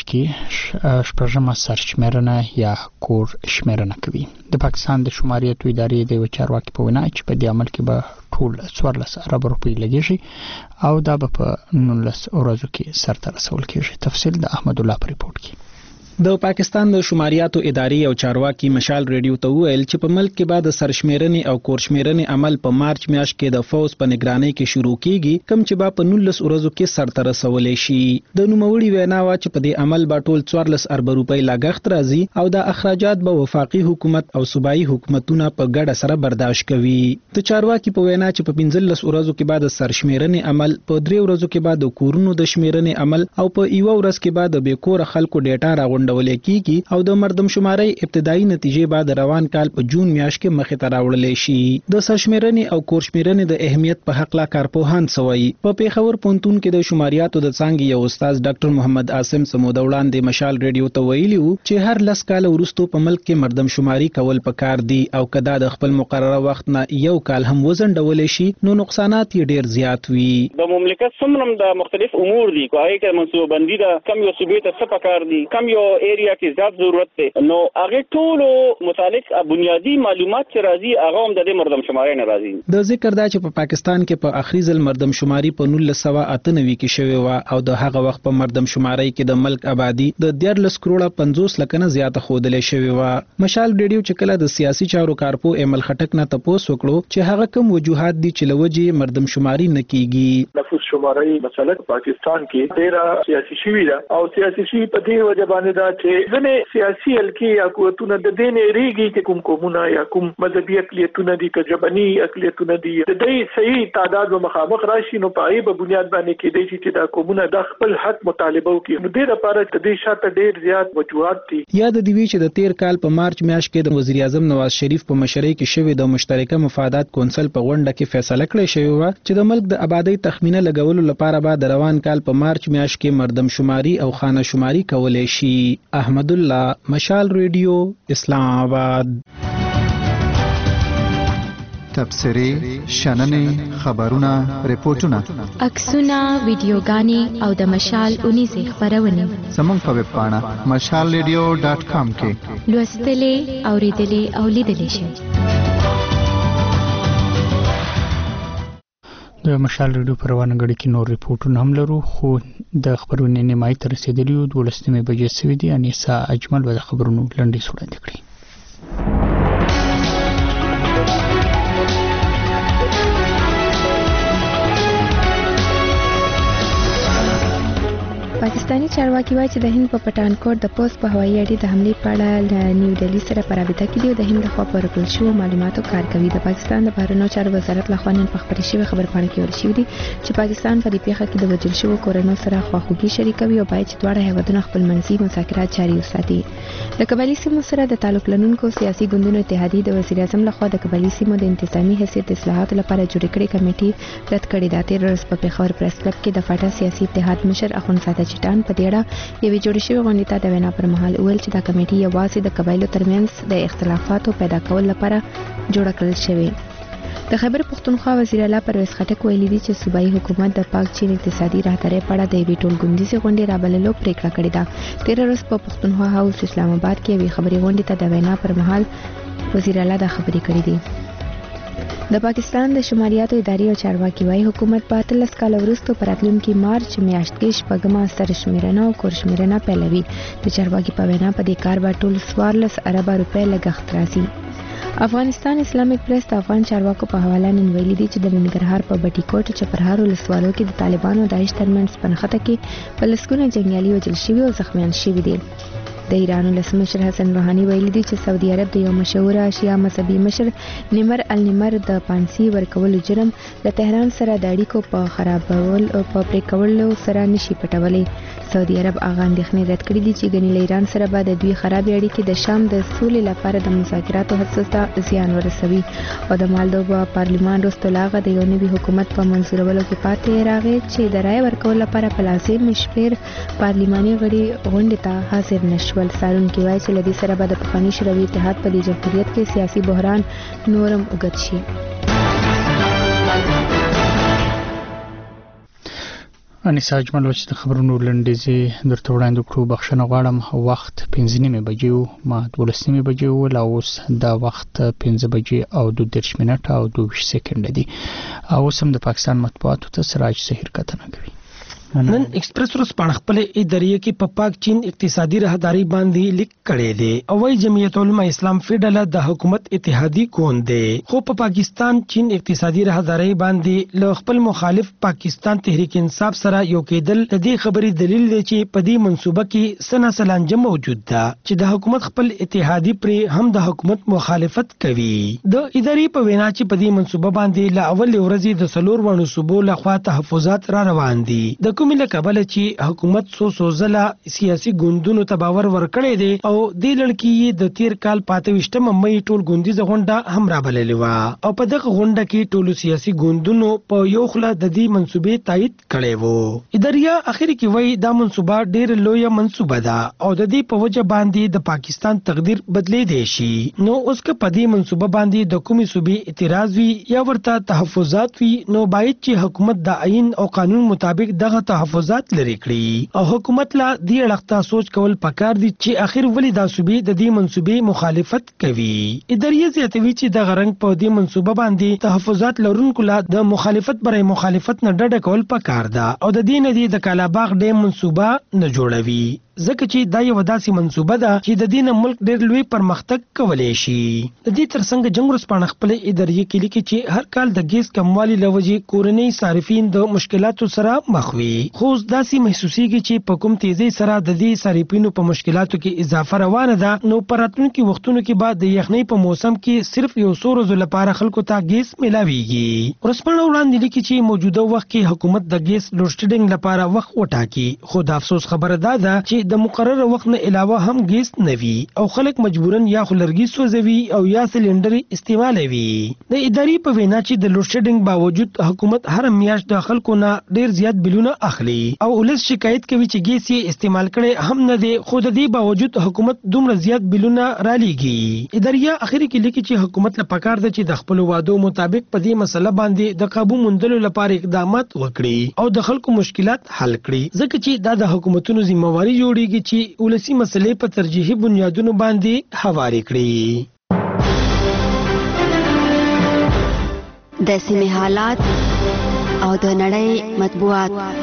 کې شپږمه سرشمیرنه یا کور شمیرنه کوي. د پاکستان د شماریاتو ادارې د یو چارواکي په وینا چې په دې عمل کې به ټول څوارلس ارب روپۍ لګیږي او دا به په نولس ورځو کې سرته رسول کیږي. تفصیل د احمد الله په ریپورت کې. د پاکستان د شماریاتو ادارې او چارواکي مشال ریډیو ته ویل چې په ملک کې بعد سرشمیرنې او کورشمیرنې عمل په مارچ میاشت کې د فوز په نگرانۍ کې شروع کیږي کم چې با په نولس ورځو کې سرته رسولې شي. د نوموړي وینا وا چې په دې عمل با ټول څوارلس ارب روپۍ لاګښت راځي او د اخراجات به وفاقي حکومت او صوبایي حکومتونه په ګډه سره برداشت کوي. د چارواکي په وینا چې په پنځلس ورځو کې بعد سرشمیرنې عمل په درې ورځو کې بعد کورونو د شمیرنې عمل او په یو ورځ کې بعد به کور خلکو ډیټا راغونډ ډول کیږي او د مردم شماري ابتدایي نتیجې بعد روان کال په جون میاشت کې مخې ته راوړل شي. د سرشمیرنې او کورشمیرنې د اهمیت په حق لا کارپوهان سوي. په پیښور پونتون کې د شماریاتو د څنګه یو استاد ډاکټر محمد عاصم سمودوړان د مشال ریډیو ته ویلي وو چې هر لس کال وروسته په ملک کې مردم شماري کول پکار دي او کدا د خپل مقرره وخت نه یو کال هم وزن ډول شي نو نقصانات یې ډیر زیات وي. د مملکت سمرم د مختلف امور دي کوي چې منصوبه بندي ده کم یو صوبې ته څه پکار دي کم یو ایریا کې زیات ضرورت دی نو هغه ټول متعلق بنیادی معلومات چې راځي هغه هم د مردم شماري نه راځي. د ذکر دا چې په پاکستان کې په اخري ځل مردم شماري په نولس سوه اته نوي کې شوی و او د هغه وخت په مردم شماري کې د ملک آبادی د دیارلس کروڑه پنځوس لک نه زیاته خودلې شوی و. مشال ریډیو چې کله د سیاسي چارو کارپو ایمل خټک نه تپوس وکړو چې هغه کوم وجوهات دي چې لوجه مردم شماري نه کیږي. نفوس شماري مسله پاکستان کې ډیره سیاسي شوی ده او سیاسي شوی په دې وجه باندې دا چې ځنه سیاسي الکی یا قوتونه د دین ریږي چې کوم کومونه یا کوم مذهبي اقلیتونه دي کجبني اقلیتونه دي د دې صحیح تعداد و مخامخ راشي نو په ای په بنیاد باندې کې دي چې دا کومونه د خپل حق مطالبه وکړي نو د لپاره د دې شاته ډیر زیات وجوهات دي. یا د دې چې د تیر کال په مارچ میاشت کې د وزیر اعظم نواز شریف په مشرۍ کې شوی د مشترکه مفادات کونسل په غونډه کې فیصله کړې شوی و چې د ملک د آبادی تخمینه لګولو لپاره به د روان کال په مارچ میاشت کې مردم شماري او خانه شماري کولای شي. احمد الله، مشال ریډیو، اسلام آباد. تبصرې، شننې، خبرونه، ریپورتونه، عکسونه، ویډیوګانې او د مشال اونیزې خپرونې زموږ په ویب پاڼه مشال ریډیو ډاټ کام کې لوستلې، اوریدلې او لیدلې شئ. د مشال ریډیو په روانه غړي کې نور ریپورتونه هم لرو، خو د خبرونې نیمایي ته رسیدلي یو. دولسمې بجې سوي دي. انیسا اجمل به د خبرونو لنډیز وړاندې کړي. پاکستانی چارواکي وایي چې د هند په پټانکوټ د پوسټ په هوایي اډې د حملې په اړه له نیو ډیلي سره په رابطه کې دي او د هند لخوا په راټول شوو معلوماتو کار کوي. د پاکستان د بهرنیو چارو وزارت لخوا نن په خپرې شوې خبرپاڼه کې ویل شوي دي چې پاکستان په دې پیښه کې د وژل شوو کورنیو سره خواخوږي شریکوي او باید چې دواړه هیوادونه خپلمنځي مذاکرات جاري وساتي. د قبایلي سیمو سره د تعلق لرونکو سیاسي ګوندونو اتحادیې د وزیر اعظم لخوا د قبایلي سیمو د انتظامی حیثیت د اصلاحاتو لپاره جوړې کړې کمیټې رد کړې ده. تېره ورځ په پېښور پریس کلب کې د فاټا سیاسي اتحاد مشر اخوندزاده چټان په دې اړه یوې جوړې شوې غونډې ته د وینا پر مهال وویل چې دا کمیټې یوازې د قبایلو ترمنځ د اختلافاتو پیدا کولو لپاره جوړه کړل شوې. د خیبر پښتونخوا وزیر اعلی پرویز خټک ویلي دي چې صوبایي حکومت د پاک چین اقتصادي راهدارۍ په اړه د یوې ټولګونډیزې غونډې رابللو پریکړه کړې ده. تېره ورځ په پښتونخوا هاوس اسلام آباد کې یوې خبري غونډې ته د وینا پر مهال وزیر اعلی دا خبرې کړې دي. د پاکستان د شمالیاتو ادارې او چارواکي وايي حکومت په اتلس کاله وروسته په راتلونکي مارچ میاشت کې شپږمه سرشمیرنه او کورشمیرنه پیلوي. د چارواکي په وینا په دې کار به ټول څوارلس اربه روپۍ لګښت راځي. افغانستان اسلامیک پریس د افغان چارواکو په حواله نن ویلي دي چې د ننګرهار په بټي کوټ چپرهار ولسوالو کې د طالبانو او داعش ترمنځ پنخته کې په لسګونه جنګیالي وژل شوي او زخمیان شوي دي. د ایران ولسمشر حسن روحاني ویلي دی چې سعودي عرب د یو مشهور شیعه مذهبي مشر نیمر النمر د پانسي ورکولو جرم د تهران سره د اړیکو په خرابول او په پرې کولو سره نشي پټولی. سعودي عرب هغه اندېښنې رد کړې دي چې ګنې له ایران سره به د دوی خرابې اړیکې د شام د سولې لپاره د مذاکراتو هڅو ته زیان ورسوي. او د مالدووا پارلمان وروسته له هغه د یو نوي حکومت په منظورولو کې پاتې راغی چې د رایې ورکولو لپاره په لازم شمېر پارلماني غړي غونډې ته حاضر نشول. څارونکي وایي چې له دې سره به د پخواني شوروي اتحاد په دې جمهوریت کې سیاسي بحران نورم اوږد شي. انیسا اجمل چې د خبرونو لنډیزې درته وړاندې کړو. بخښنه غواړم، وخت پنځه نیمې بجې و، ما دولس نیمې بجې وویل او اوس دا وخت پنځه بجې او دوه دېرش منټه او دوه ویشت سکنډه دي. او اوس هم د پاکستان مطبوعاتو ته سراج سحر کتنه کوي. نن ایکسپریس ورځپاڼه خپل ادارې کې په پاک چین اقتصادي راهداري باندې لیک کړی دی او وايي جمعیت علماء اسلام فیډل د حکومت اتحادی کون دی، خو په پاکستان چین اقتصادي راهداري باندې له خپل مخالف پاکستان تحریک انصاف سره یو کېدل د دې خبرې دلیل دی چې په دې منصوبه کې سنا سلانجه موجود ده چې د حکومت خپل اتحادی پر هم د حکومت مخالفت کوي. د ادارې په وینا چې په دې منصوبه باندې له اول ورځې د سلور ونو صوبو لخوا تحفظات را روان دي. د کومې له کبله چې حکومت سو سوزله سیاسي ګوندونو ته باور ورکړی دی او دې لړ کې د تیر کال پاته وشتمه مې ټول ګوندیزه غونډه هم را بللې وه او په دغه غونډه کې ټولو سیاسي ګوندونو په یو خوله د دې منصوبې تایید کړی وو. ادارې اخر کې وایي دا منصوبه ډېر لویه منصوبه ده او د دې په وجه باندې د پاکستان تقدیر بدلېدی شي. نو اوس که په دې منصوبه باندې د کومې صوبې اعتراض وي یا ورته تحفظات وي نو باید چې حکومت د آئین او قانون مطابق دغه تحفظات لري کړي او حکومت لا دې اړخته سوچ کول پکار دي چې اخر ولې دا صوبې د دې منصوبې مخالفت کوي. ادارې زیاتوي چې د غرنګ په دې منصوبه باندې تحفظات لرونکو لا د مخالفت برای مخالفت نه ډډه کول پکار ده او د دې نه د کالاباغ ډیم منصوبه نه جوړوي ځکه چې دا یو داسې منصوبه ده چې د دې نه ملک ډېر لوی پرمختګ کولی شي. د دې ترڅنګ جنګ ورځپاڼه خپل ادارې کې لیکي چې هر کال د ګیس کموالي له وجې کورنۍ صارفین د مشکلاتو سره مخ وي، خو داسې محسوسیږي چې په کوم تیزی سره د دې صارفینو په مشکلاتو کې اضافه روانه ده نو په راتلونکي وختونو کې به د یخنۍ په موسم کې صرف یو څو ورځو لپاره خلکو ته ګیس میلاویږي. ورځپاڼه وړاندې لیکي چې موجوده وخت کې حکومت د ګیس لوډ شیډینګ لپاره وخت وټاکي، خو د افسوس خبره دا ده چې چې د مقرره وخت نه علاوه هم ګیس نه وي او خلک مجبورن یا خو لرګي سوځوي او یا سلندر استعمالوي. د ادارې په وینا چې د لوډ شیډینګ باوجود حکومت هر میاشت د خلکو نه ډیر زیات بلونه اخلي او ولس شکایت کوي چې ګیس یې استعمال کړي هم نه دی، خو د دې باوجود حکومت دومره زیات بلونه رالېږي. ادارې اخر کې لیکي چې حکومت له پکار ده چې د خپل وعدو مطابق په دې مسله باندې د قابو موندلو لپاره اقدامات وکړي او د خلکو مشکلات حل کړي، ځکه چې دا د حکومتونو ذمہواری جوړیږي چې ولسی مسلې په ترجیحي بنیادونو باندې هواري کړي. د سیمې حالات او د نړۍ مطبوعات.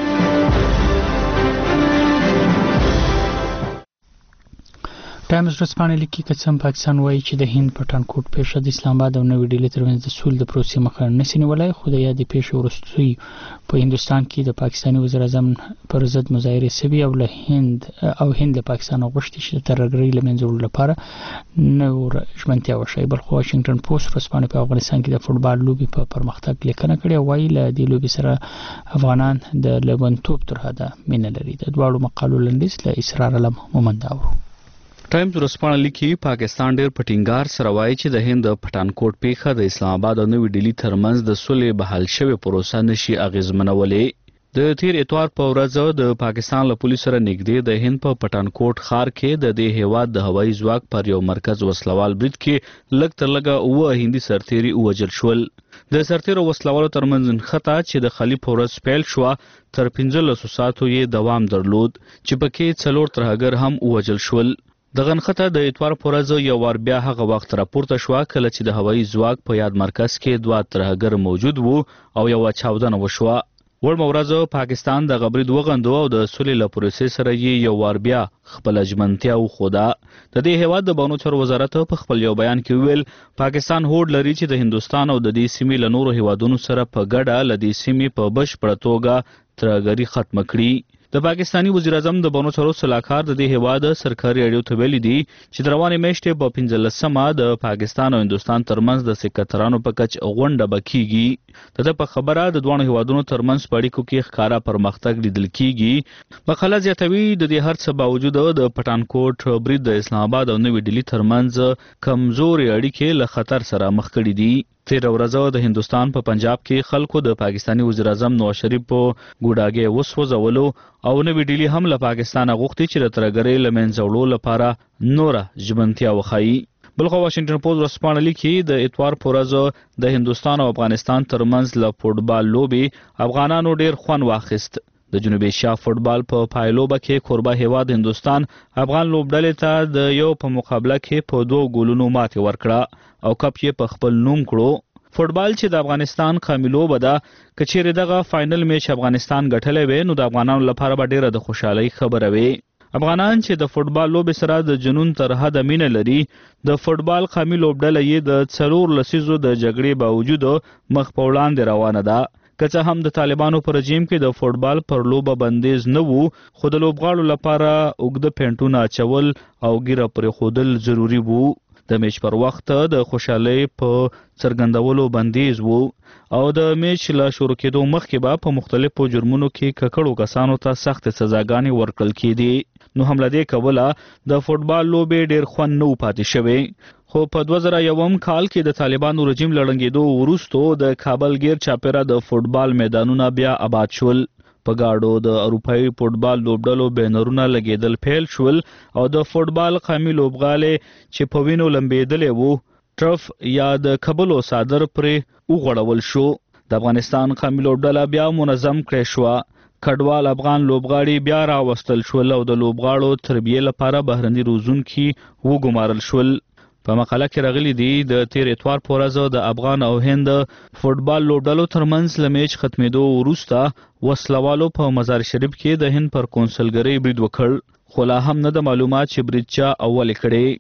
ټایمز ورځپاڼه لیکي که څه هم پاکستان وایي چې د هند پټانکوټ پیښه د اسلام آباد او نوې ډیلي ترمنځ د سولې د پروسې مخه نشي نیولی، خو د یادې پیښې وروسته په هندوستان کې د پاکستاني وزیر اعظم پر ضد مظاهرې سوي او له هند او هند له پاکستان غوښتي چې د ترهګرۍ له منځه وړلو لپاره نور ژمنتیا وښیي. بلخو واشنګټن پوسټ ورځپاڼه په افغانستان کې د فوټبال لوبې په پرمختګ لیکنه کړې او وایي له دې لوبې سره افغانان د لیونتوب تر حده مینه لري. د دواړو مقالو لنډیز له اسرار علم مومند اورو. ټایمز ورځپاڼه لیکي پاکستان ډېر په ټینګار سره وایي چې د هند پټانکوټ پیښه د اسلام آباد او نوې ډیلي ترمنځ د سولې بحال شوې پروسه نشي اغیزمنولی. د تیر اتوار په ورځ د پاکستان له پولیسو سره نږدې د هند په پټانکوټ ښار کې د دې هیواد د هوایي ځواک پر یو مرکز وسلوال برید کې لږ تر لږه اوه هندي سرتیري ووژل شول. د سرتیرو وسلوالو ترمنځ نښته چې د خلیف په ورځ پیل شوه تر پنځلسو ساعتو یې دوام درلود چې پکې څلور ترهګر هم ووژل شول. دغه نښته د اتوار په ورځ یو وار بیا هغه وخت راپورته شوه کله چې د هوایي ځواک په یاد مرکز کې دوه ترهګر موجود وو او یوه چاودنه وشوه. وړمه ورځ پاکستان د برید وغندو او د سولې له پروسې سره یې یو وار بیا خپله ژمنتیا وښوده. د دې هیواد د بانو چارو وزارت په خپل یو بیان کې وویل پاکستان هوډ لري چې د هندوستان او د دې سیمې له نورو هیوادونو سره په ګډه له دې سیمې په بشپړه توګه ترهګري ختمه کړي. د پاکستاني وزیر اعظم د بانو چارو سلاکار د دې هیواد سرکاري اړیو ته ویلي دي چې د روانې میاشتې په پنځلسمه د پاکستان او هندوستان ترمنځ د سکرترانو په کچ غونډه به کیږي. د ده په خبره د دواړو هیوادونو ترمنځ په اړیکو کې ښکاره پرمختګ لیدل کیږي. مقاله زیاتوي د دې هر څه باوجود د پټانکوټ برید د اسلام آباد او نوې ډیلي ترمنځ کمزورې اړیکې له خطر سره مخ کړي دي. تیر ورځ د هندوستان په پنجاب کې خلکو د پاکستاني وزیر اعظم نواز شریف په ګوډاګي وسوځولو او نوې ډیلي هم له پاکستانه غوښتي چې د ترهګرۍ له منځه وړلو لپاره نوره ژمنتیا وښایي. بلخو واشنګټن پوسټ ورځپاڼه لیکي د اتوار په ورځ د هندوستان او افغانستان ترمنځ له فوټبال لوبې افغانانو ډیر خوند واخیست. د جنوبي ایشیا فوټبال په پایلوبه کې کوربه هیواد هندوستان افغان لوبډلې ته د یو په مقابله کې په دوه ګولونو ماتې ورکړه او کپ یې په خپل نوم کړو. فوټبال چې د افغانستان قومي لوبه ده که چیرې دغه فاینل میچ افغانستان ګټلی وی نو د افغانانو لپاره به ډیره د خوشحالۍ خبره وي. افغانان چې د فوټبال لوبې سره د جنون تر حده مینه لري د فوټبال قومي لوبډله یې د څلور لسیزو د جګړې باوجود مخ په وړاندې روانه ده. که څه هم د طالبانو په رژیم کې د فوټبال پر لوبه بندیز نه وو خو د لوبغاړو لپاره اوږده پینټونه اچول او ګیره پرېښودل ضروري وو. د میچ پر وخت د خوشحالۍ په څرګندولو بندیز وو او د میچ له شروع کېدو مخکې به په مختلفو جرمونو کې ککړو کسانو ته سختې سزاګانې ورکړل کېدې. نو هم له دې کبله د فوټبال لوبې ډېر خوند نه و پاتې شوی. خو په دوه زره یوم کال کې د طالبانو رژیم له ړنګېدو وروستو د کابل ګیر چاپېره د فوټبال میدانونه بیا آباد شول. په ګاډو د اروپایي فوټبال لوبډلو بینرونه لګېدل پیل شول او د فوټبال قومي لوبغالې چې په وینو لمبېدلې وو ټرف یا د کبلو صادر پرې وغوړول شو. د افغانستان قومي لوبډله بیا منظم کړې شوه. کډوال افغان لوبغاړي بیا راوستل شول او د لوبغاړو تربیې لپاره بهرني روزونکي وګمارل شول. په مقاله کې راغلي دي د تیر اتوار په ورځ د افغان او هند فوټبال لوبډلو ترمنځ له میچ ختمېدو وروسته وسلوالو په مزار شریف کې د هند پر کونسلګرۍ برید وکړ خو لا هم نه د معلومات چې برید چا اول کړی.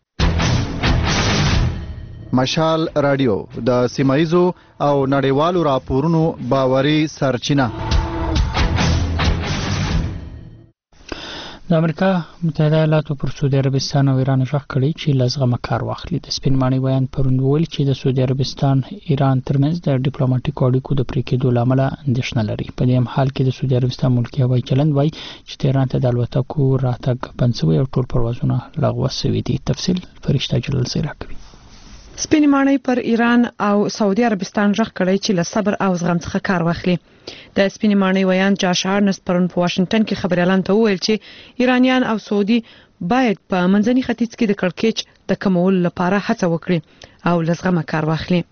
مشال رادیو د سیمایزو او نړیوالو راپورونو باوري سرچینه. د امریکا متحده ایالاتو پر سعودي عربستان او ایران ژغ کړی چې لزغمه کار واخلي. د سپین ماڼۍ بیان پروند وویل چې د سعودي عربستان ایران ترمنځ د ډیپلوماټیکو اړیکو د پرې کېدو له امله اندېښنه لري. په دې حال کې د سعودي عربستان ملکي هوایي چلند وایي چې تهران ته د الوتکو راتګ بند شوی او ټول پروازونه لغوه شوي دي. تفصیل فرشته جلال زی راکوي. سپین ماڼۍ پر ایران او سعودي عربستان ژغ کړی چې له صبر او زغم څخه کار واخلي. د سپین ماڼۍ ویان جاش هارنس پرون په واشنگټن کې خبريالان ته وویل چې ایرانیان او سعودي باید په منځني ختیځ کې د کړکېچ د کمولو لپاره هڅه وکړي او له زغمه کار واخلي.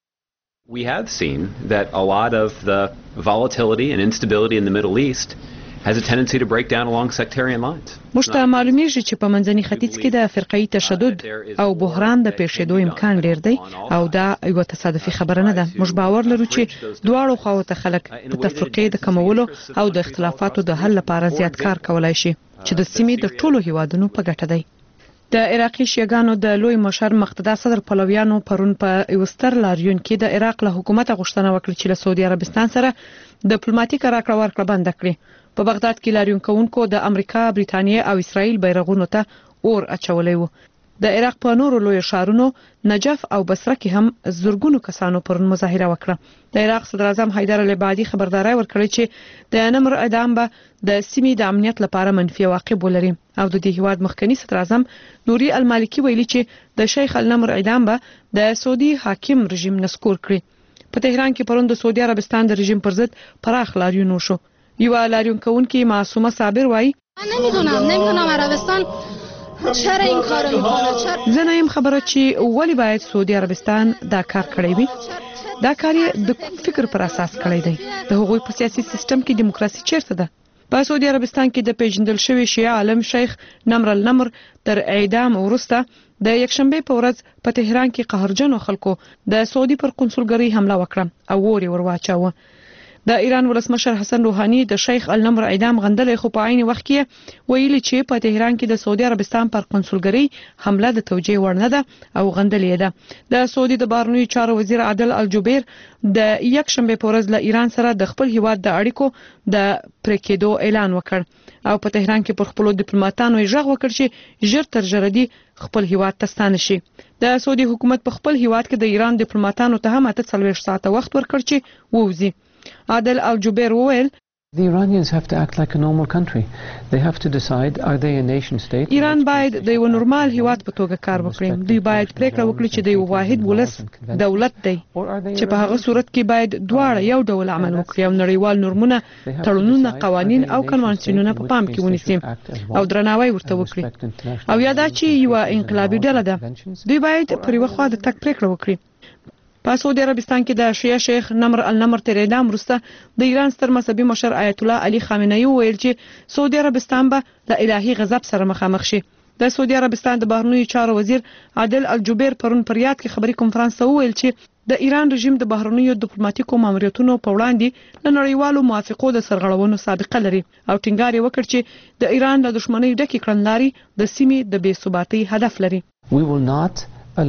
We have seen that a lot of the volatility and instability in the Middle East has a tendency to break down along sectarian lines. موږ ته معلومیږي چې په منځني ختیځ کې د فرقه‌ایي تشدد او بحران د پیښېدو امکان ډیر دی او دا یو تصادفي خبره نه ده. موږ باور لرو چې دواړو خواو ته خلک د تفرقې د کمولو او د اختلافاتو د حل لپاره زیات کار کولای شي چې د سیمې د ټولو هیوادونو په ګټه دی. د عراقي شیعاګانو د لوی مشر مقتدا صدر پلویانو پرون په یوستر لاریون کې د عراق له حکومت غوښتنه وکړه چې له سعودي عربستان سره ډیپلوماټیک راکړه ورکړه بند کړي. په بغداد کې لاریون کوونکو د امریکا، بریتانیا او اسرائیل بیرغونو ته اور اچولې وو. د عراق په نورو لوی ښارونو نجف او بصره کې هم زورګونو کسانو پرون مظاهره وکړه. د عراق صدر اعظم حیدر العبادي خبرداري ورکړه چې د نمر اعدام به د سیمې د امنیت لپاره منفي عواقب ولري او د دې هیواد مخکنی صدر اعظم نوري المالکی ویلي چې د شیخ النمر اعدام به د سعودي حاکم رژیم نسکور کړي. په تهران کې پرون د سعودي عربستان د رژیم پر ضد پراخ لاریون وشو. یو لاریون کوونکی معصومه صابر وایي نمیدونم نمیدونم عربستان چرا این کارو میکنه. چرا زه نه يم خبره چې ولی باید سعودي عربستان دا کار کړی وي. دا کار د کوم فکر پر اساس کړی دی؟ د هغوی په سیاسي سیستم کې دیموکراسي چیرته ده؟ په سعودي عربستان کې د پیژندل شوی شیعه عالم شیخ نمر النمر تر اعدام وروسته د یکشنبه په ورځ په تهران کې قهرجنو خلکو د سعودي پر قنصلګری حمله وکړه او وری ورواچاوه. د ایران ولسمشر حسن روحاني د شیخ النمر اعدام غندلې خو په عین وخت کې ویلي چې په تهران کې د سعودي عربستان پر قنصلګری حمله د توجیه وړ نه ده او غندلې ده. د سعودي د بهرنیو چارو وزیر عادل الجبیر د یکشنبه په ورځ له ایران سره د خپل هیواد د اړیکو د پرې کېدو اعلان وکړ او په تهران کې پر خپل ډیپلوماټانو یې ژغ وکړ چې ژر تر ژره دي خپل هیواد ته ستانه شي. د سعودي حکومت په خپل هیواد کې د ایران ډیپلوماټانو ته هم اته څلوېښت ساعته وخت ورکړ چې ووځي. عادل الجبیر وویل The Iranians have to act like a normal country. They have to decide are they a nation state. ایران باید د یو نورمال هیواد په توګه کار وکړي. دوی باید پریکړه وکړي چې د یو واحد ولس دولت دی چې په هغه صورت کې باید دواړه یو ډول عمل وکړي او نړیوال نورمونه، تړونونه، قوانین او کنوانسیونونه په پام کې ونیسي او درناوی ورته وکړي. او یادا چې یو انقلابي ډله ده دوی باید پر یو خوا د تک پریکړه وکړي. په سعودي عربستان کې د شیعه شیخ نمر النمر تر اعدام وروسته د ایران ستر مذهبي مشر آیت الله علي خامنه‌ای ویل چې سعودي عربستان به د الهي غضب سره مخامخ شي. د سعودي عربستان د بهرنیو چارو وزیر عادل الجبیر پرون پر یاد کې خبري کنفرانس ته ویل چې د ایران رژیم د بهرنیو ډیپلوماټیکو ماموریتونو په وړاندې له نړیوالو موافقو د سرغړونو سابقه لري او ټینګار یې وکړ چې د ایران له دښمنۍ ډکې کړنلارې د سیمې د بې ثباتۍ هدف لري. We will not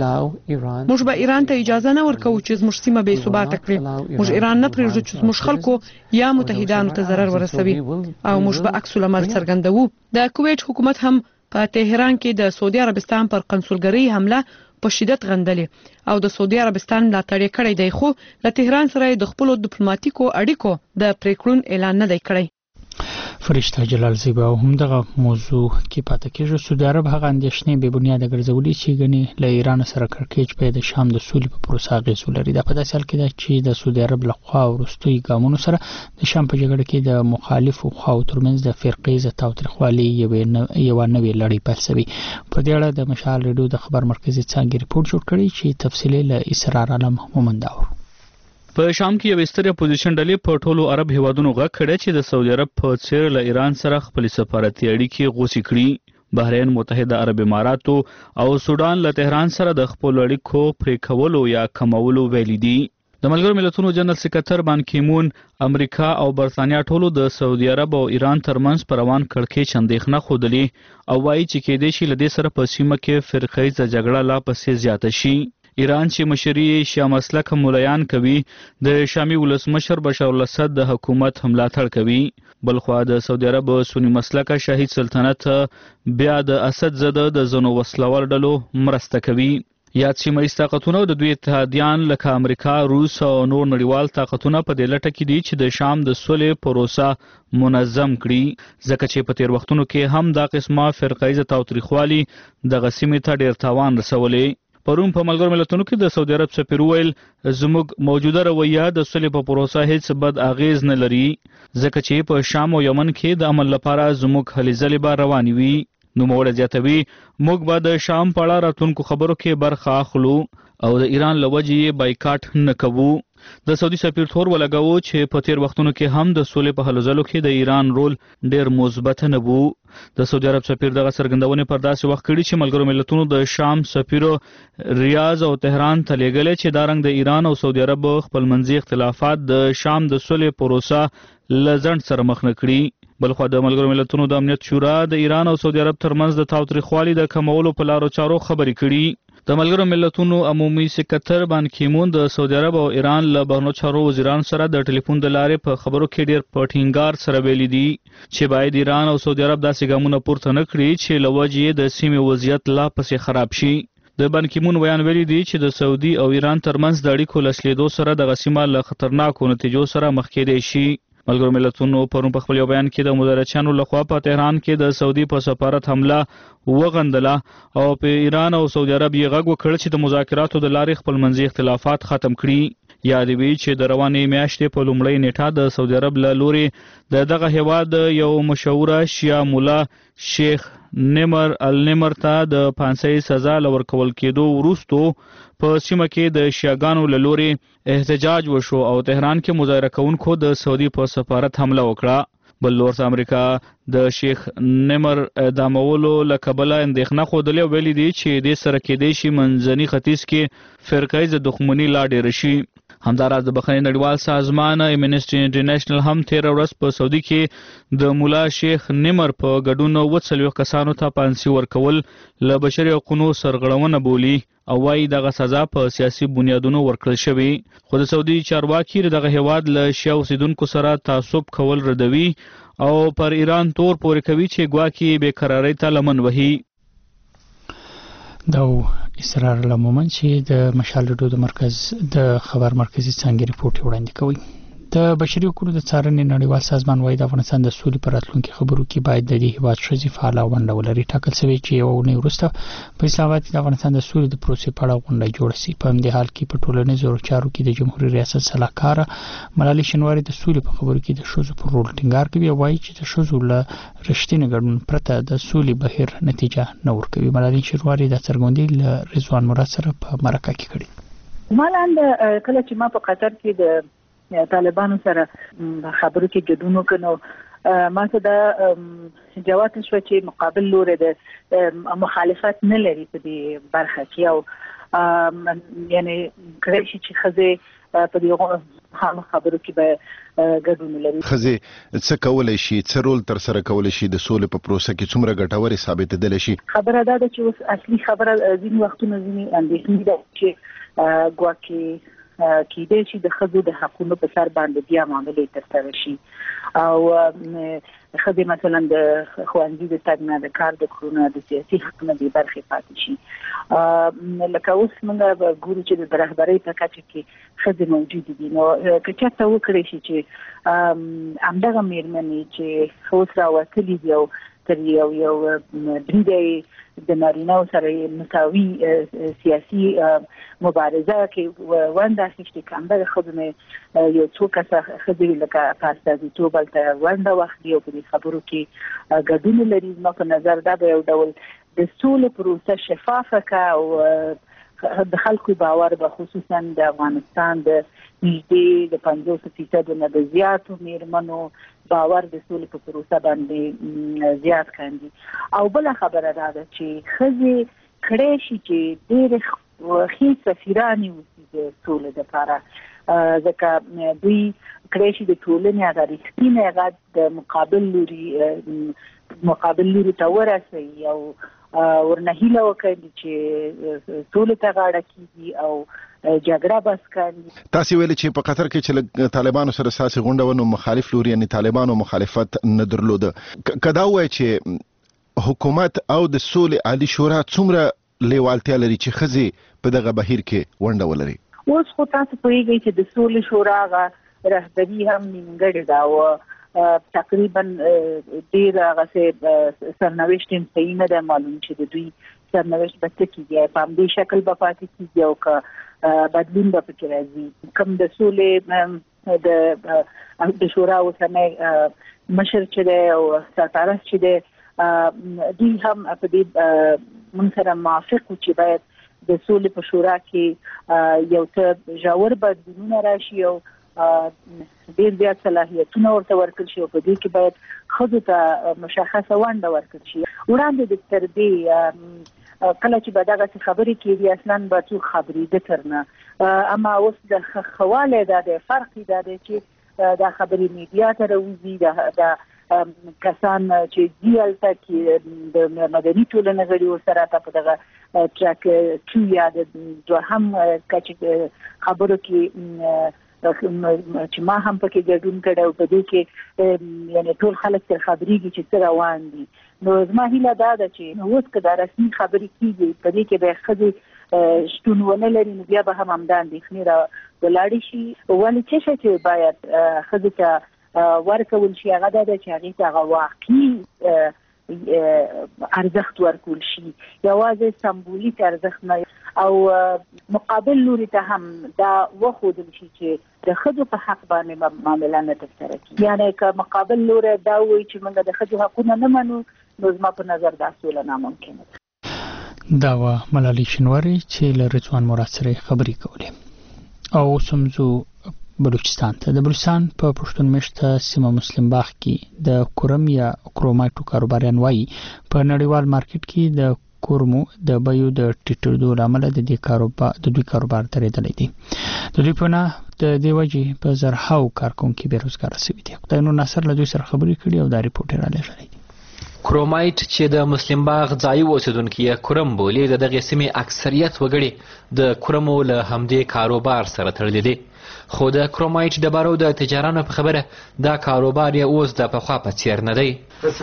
موږ به ایران ته اجازه نه ورکوو چې زموږ سیمه بې ثباته کړي. موږ ایران نه پرېږدو چې زموږ خلکو یا متحدانو ته ضرر ورسوي او موږ به عکس العمل څرګندوو. د کویت حکومت هم په تهران کې د سعودي عربستان پر قنصلګری حمله په شدت غندلې او د سعودي عربستان ملاتړ کړی دی خو له تهران سره د خپل ډیپلوماټیکو اړیکو د پریکړون اعلان نه دی کړی. فرشته جلال زیبا او همدغه موضوع کې پاتې کېږي. سعودي عرب هغه اندېښنې بې بنیاده ګرځولي چې ګنې له ایران سره کړکېچ به د شام د سولې په پروسه اغېز ولري. دا په داسې حال کې ده چې د سعودي عرب له خوا وروستیو ګامونو سره د شام په جګړه کې د مخالفو خواو ترمنځ د فرقیزه تاوتریخوالي یوه نوې لړۍ پیل شوې. په دې اړه د مشال ریډیو د خبر مرکزي څانګې رپورټ جوړ کړی چې تفصیلي له اسرار عالم مومند اورو. په شام کې یو ستر اپوزیشن ډلې په ټولو عرب هیوادونو غږ کړی چې د سعودي عرب په څیر له ایران سره خپل سفارتي اړیکې غوڅې کړي. بحرین، متحده عرب اماراتو او سودان له تهران سره د خپل اړیکو پرې کولو یا کمولو ویلي دي. د ملګرو ملتونو جنرال سکرټر بان کیمون امریکا او برتانیا ټولو د سعودي عرب او ایران ترمنځ پر روان کړکېچ اندېښنه ښودلې او وایي چې کېدای شي له دې سره په سیمه کې فرقیزه جګړه لا پسې زیاته شي. ایران چې مشري شیا مسلک مولایان کوي د شامي ولسمشر بشار الاسد د حکومت ملاتړ کوي. بلخوا د سعودي عرب سنی مسلک شاهد سلطنت بیا د اسد زده د زنو وسلوال ډلو مرسته کوي. یاد سیمه ایز طاقتونه د دوی اتحادیان لکه امریکا، روس او نور نړیوال طاقتونه په دې لټه کې دي چې د شام د سولې پروسه منظم کړي، ځکه چې په تیر وختونو کې هم دا قسمه فرقایزه تاوتریخوالي دغه سیمې ته ډیر تاوان رسولی. پرون په ملګرو ملتونو کې د سعودي عرب سفیر ویل زموږ موجوده رویه د سولې په پروسه هیڅ بد اغیز نه لري، ځکه چې په شام او یمن کې د عمل لپاره زموږ هلې ځلې به روانې وي. نوموړی زیاتوي موږ به د شام په اړه راتلونکو خبرو کې برخه اخلو او د ایران له وجې یې بایکاټ نه کوو. د سعودي سفیر تور ولګاوه چې په تیر وختونو کې هم د سولې په هلو ځلو کې د ایران رول ډیر مثبت نه و. د سعودي عرب سفیر دغه څرګندونې پر داسې وخت کړي چې ملګرو ملتونو د شام سفیر ریاض او تهران ته لیږلی چې دا رنګ د ایران او سعودي عرب خپلمنځي اختلافات د شام د سولې پروسه له ځنډ سره مخ نه کړي. بلخوا د ملګرو ملتونو د امنیت شورا د ایران او سعودي عرب ترمنځ د تاوتریخوالي د کمولو په لارو چارو خبرې کړي. د ملګرو ملتونو عمومي سکرتر بان کیمون د سعودي عرب او ایران له بهرنیو چارو وزیرانو سره د ټلیفون د لارې په خبرو کې ډیر په ټینګار سره ویلي دي چې باید ایران او سعودي عرب داسې ګامونه پورته نه کړي چې له وجې د سیمې وضعیت لا پسې خراب شي. د بان کیمون بیان ویلي دی چې د سعودي او ایران ترمنځ د اړیکو لسلیدو سره د سیمه له خطرناکو نتیجو سره مخ کېدی شي. ملګرو ملتونو پرون په خپل یو بیان کې د مدرچانو لخوا په تهران کې د سعودي په سفارت حمله وغندله او په ایران او سعودي عرب یې غږ وکړ چې د مذاکراتو د لارې خپلمنځي اختلافات ختم کړي. یادوي چې د روانې میاشتې په لومړۍ نیټه د سعودي عرب له لورې د دغه هیواد یو مشهوره شیعه مولا شیخ نمر النمر ته د پانسۍ سزا له ورکول کېدو وروستو په سیمه کې د شیعاګانو له لورې احتجاج وشو او تهران کې مظاهره کوونکو د سعودي په سفارت حمله وکړه. بل لور امریکا د شیخ نمر اعدامولو له کبله اندېښنه ښودلې او ویلي دي چې دې سره کېدی شي منځني ختیځ کې فرقیزه دښمني لا ډېره شي. همداراز د بخښنې نړیوال سازمان امنیسټي انټرنیشنل هم تېره ورځ په سعودي کې د مولا شیخ نمر په ګډون اووه څلوېښت کسانو ته پانسي ورکول له بشري حقونو سرغړونه بولي او وايي دغه سزا په سیاسي بنیادونو ورکړل شوې. خو د سعودي چارواکي دغه هیواد له شیعه اوسیدونکو سره تعصب کول ردوي او پر ایران تور پورې کوي چې ګواکې بېقرارۍ ته لمن وهي. دا اصرار له مومن چې د مشال رډیو د مرکز د خبر مرکزی څنګه ریپورت وړاندې کوي. د بشري حقوقو د څارنې نړیوال سازمان وايي د افغانستان د سولې پر راتلونکي خبرو کې باید د دې هیواد ښځې فعاله ونډه ولري. ټاکل شوی چې یوه اونۍ وروسته په اسلام آباد کې د افغانستان د سولې د پروسې په اړه غونډه جوړه شي. په همدې حال کې په ټولنیزو چارو کې د جمهوریت ریاست سلاکاره ملالۍ شینواري د سولې په خبرو کې د ښځو پر رول ټینګار کوي او وايي چې د ښځو له رښتینې ګډون پرته د سولې بهیر نتیجه نه ورکوي. ملالۍ شینواري د څرګندۍ له رضوان مراد سره په مرکه کې کړې. مالاند کله چې ما په قطر کې د طالبانو سره خبرو کې ګډون وکړو ما ته دا جواب شو چې مقابل لوري د مخالفت نه لري په دې برخه کې او یعنی کله چې خزه په دې خبرو کې به ګډون لري. خزه څه کولای شي څه رول تر سره کولای شي د سولې په پروسه کې څومره ګټوري ثابتېدل شي؟ خبره دا ده چې اوس اصلي خبره ځینې وختونه ځینې اندېښنې ده چې ګواکې کېدای شي د ښځو د حقونو په سر باندې بیا معاملې ترسره شي او ښځې مثلا د ښوونځي د تګ نه د کار د کړو نه د سیاسي حقونو بې برخې پاتې شي. لکه اوس موږ ګورو چې د رهبرۍ په کچه کې ښځې موجودې دي نو که چېرته وکړی شي چې همدغه مېرمنې چې اوس راوتلي دي او تر یو یو بریده د نارینه‌و سره مساوي سیاسي مبارزه کې ونډه اخیستې که همدغه ښځو یو څو کسه ښځې لکه په استازیتوب هلته ونډه واخلي او په دې خبرو کې ګډون لري. زما په نظر دا به یو ډول د سولې پروسه شفافه که او د خلکو باور به خصوصا د افغانستان د نږدې د پنځوس فیصدو نه د زیاتو مېرمنو باور د سولې په پروسه باندې زیات کاندي. او بله خبره دا ده چې ښځې کړی شي چې ډېرې ښې سفیرانې اوسي د سولې دپاره ځکه دوی کړی شي د ټولنې هغه رښتینی غږ د مقابل لوري مقابل لوري ته ورسوي او ورنهیله وکړي چې ټول ته غاړه کیږي او جګړه بس کړي. تاسو ویل چې په قطر کې چې طالبانو سره ساسي غونډه ونه مخالف لوري یعنی طالبانو مخالفت نه درلود. کدا وای چې حکومت او د سولې عالی شورا څومره لیوالتیا لري چې خزي په دغه بهیر کې ونډه ولري؟ اوس خو تاسو پوهیږئ چې د سولې شورا غا رهبری هم نیمګړې ده او تقریبا ډیر هغه سرنوشت صحیح نه ده معلوم چې د دوی سرنوشت به څه کیږي، په همدې شکل به پاتې کیږي او که بدلون به پکې راځي. کوم د سولې د د شورا اوسنی مشر چې دی او سرپرست چې دی دوی هم په دې موږ سره موافق وو چې باید د سولې په شورا کې یو څه ژور بدلونونه راشي او ډیر زیات صلاحیتونه ورته ورکړل شي او په دې کې باید ښځو ته مشخصه ونډه ورکړل شي. وړاندې د تر دې کله چې به دغسې خبرې کېدې اصلا به څوک خبرېده تر نه، اما اوس د ښه دا دی فرق یې دا دی چې دا خبرې میډیا ته راوځي، د کسان چې ځي هلته کې د مدني ټولنې غړي ورسره ته په دغه ټرک ټو یا د دوهم کچې خبرو کې چې ما هم پکې ګډون کړی او په دې کې یعنی ټول خلک تر خبرېږي چې څه روان دي. نو زما هیله دا ده چې اوس که دا رسمي خبرې کېږي په دې کې به ښځې شتون ونه لري نو بیا به هم همدا اندېښنې را ولاړې شي. ولې څه شی چې باید ښځې ته ورکول شي هغه دا ده چې هغې ته هغه واقعي ارزښت ورکول شي، یوازې سمبولیک ارزښت نه، او مقابل لوري ته هم دا وښودل شي چې د ښځو په حق باندې معامله نه ترسره کېږي. یعنې که مقابل لوری دا وایي چې موږ د ښځو حقونه نه منو نو زما په نظر دا سوله ناممکنه ده. دا وه ملالۍ شینواري چې له رضوان مراد سره خبرې کولې. او سمزو بلوچستان ته. د بلوچستان په پښتون مشته سیمه مسلم باغ کې د کورم یا کرومایټو کاروباریان وایي په نړیوال مارکیټ کې د کورمو د بیو د ټیټېدو له امله د دې کاروبار د دوی کاروبار درېدلی دی. د دوی په نه د دې وجې په زرهاو کارکوونکي بېروزګاره سوي دي. خدای نور ناصر له دوی سره خبرې کړي او دا ریپورټ یې رالیږلی دی. کرومایټ چې د مسلم باغ ځایي اوسیدونکي یې کورم بولي د دغې سیمې اکثریت وګړي د کورمو له همدې کاروبار سره تړلي دي. خو د کرومایټ ډبرو د تجارانو په خبره دا کاروبار یې اوس د پخوا په څیر نه دی.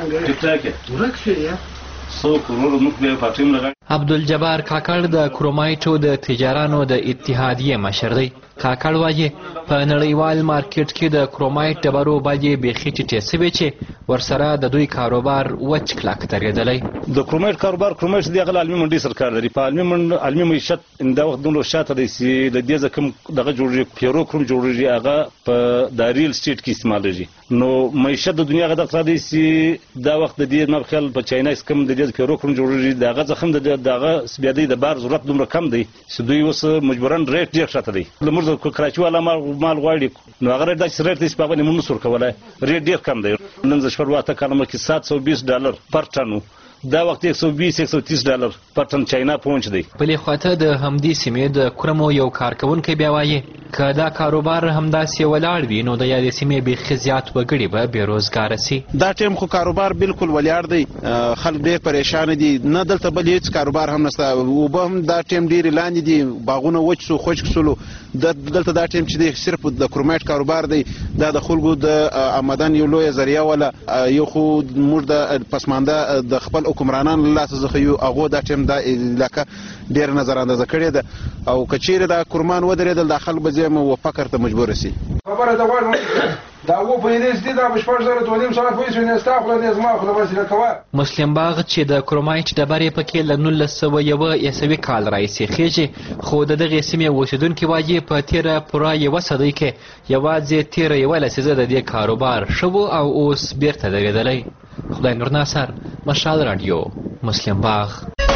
عبدالجبار کاکړ د کرومایټو د تجارانو د اتحادیې مشر دی. کاکړ وایي په نړیوال مارکیټ کې د کرومایټ ډبرو باندې بیخي ټیټې سوي چې ورسره د دوی کاروبار وچ کلک درېدلی. د کرومایټ کاروبار کرومایټ د هغه عالمي منډۍ سره کار لري. په عالمي عالمي معیشت دا وخت دومره شاته دی چې د دې ځکه کوم دغه جوړېږي پیرو کروم جوړېږي هغه په د ریل سټیټ کې استعمالېږي. نو معیشت د دنیا هغه دغه دی چې دا وخت د دې نه خیال په چاینا کې کوم د دې پیرو کروم جوړېږي دغه ځخم د دغه سپیادي د بار ضرورت دومره کم دی چې دوی اوس مجبورن ریټ ډېر شاته دی. د کراچي والا مال غواړي نو هغه ریټ داسې ریټ دی چې په هغه موږ نشو کولی. ریټ ډېر کم دی. نن زه شپږ اته کاله مخکې سات سوه بیس ډالر پر ټن و، دا وخت یک سو بیس یک سو تیس ډالر پر ټن چاینا پهنچ دی. بلې خواته د همدې سیمې د کورمو یو کارکوونکی بیا وایي که دا کاروبار همداسې ولاړ وي نو د یادې سیمې بیخي زیات وګړي به بېروزګاره سي. دا ټیم خو کاروبار بالکل ولاړ دی، خلک ډېر پریشان دي، نه دلته بل هېڅ کاروبار هم نشته. اوبه هم دا ټیم ډېرې لاندې دي، باغونه وچ سو خشک سولو. دلته دا ټیم چې دی صرف د کرومایټ کاروبار دی. دا د خلکو د آمدن یو لویه ذریعه وله. یو خو موږ د پسمانده د خپل حکمرانان له لاسه څخه یو هغو دا ټیم دا علاقه ډېره نظر اندازه کړې ده او که چیرې دا کورمان ودرېدل دا خلک به ځیم و فقر ته مجبوره سي. خبره د غوړ دا و په دې دي دا بشپړ زره دوه نیم ساعت پولیس نه استاخله نه زما خو وسیله کوه. مسلم باغ چې د کرومایټ ډبرې پکې له نولس سوه یو عیسوي کال راهیسې خېږي، خو د دغې سیمې اوسېدونکي وایي په تېره پوره یوه صدۍ کې یوازې تېره یوه لسیزه د دې کاروبار ښه و او اوس بیرته درېدلی. خدای نور ناصر، مشال راډیو، مسلم باغ.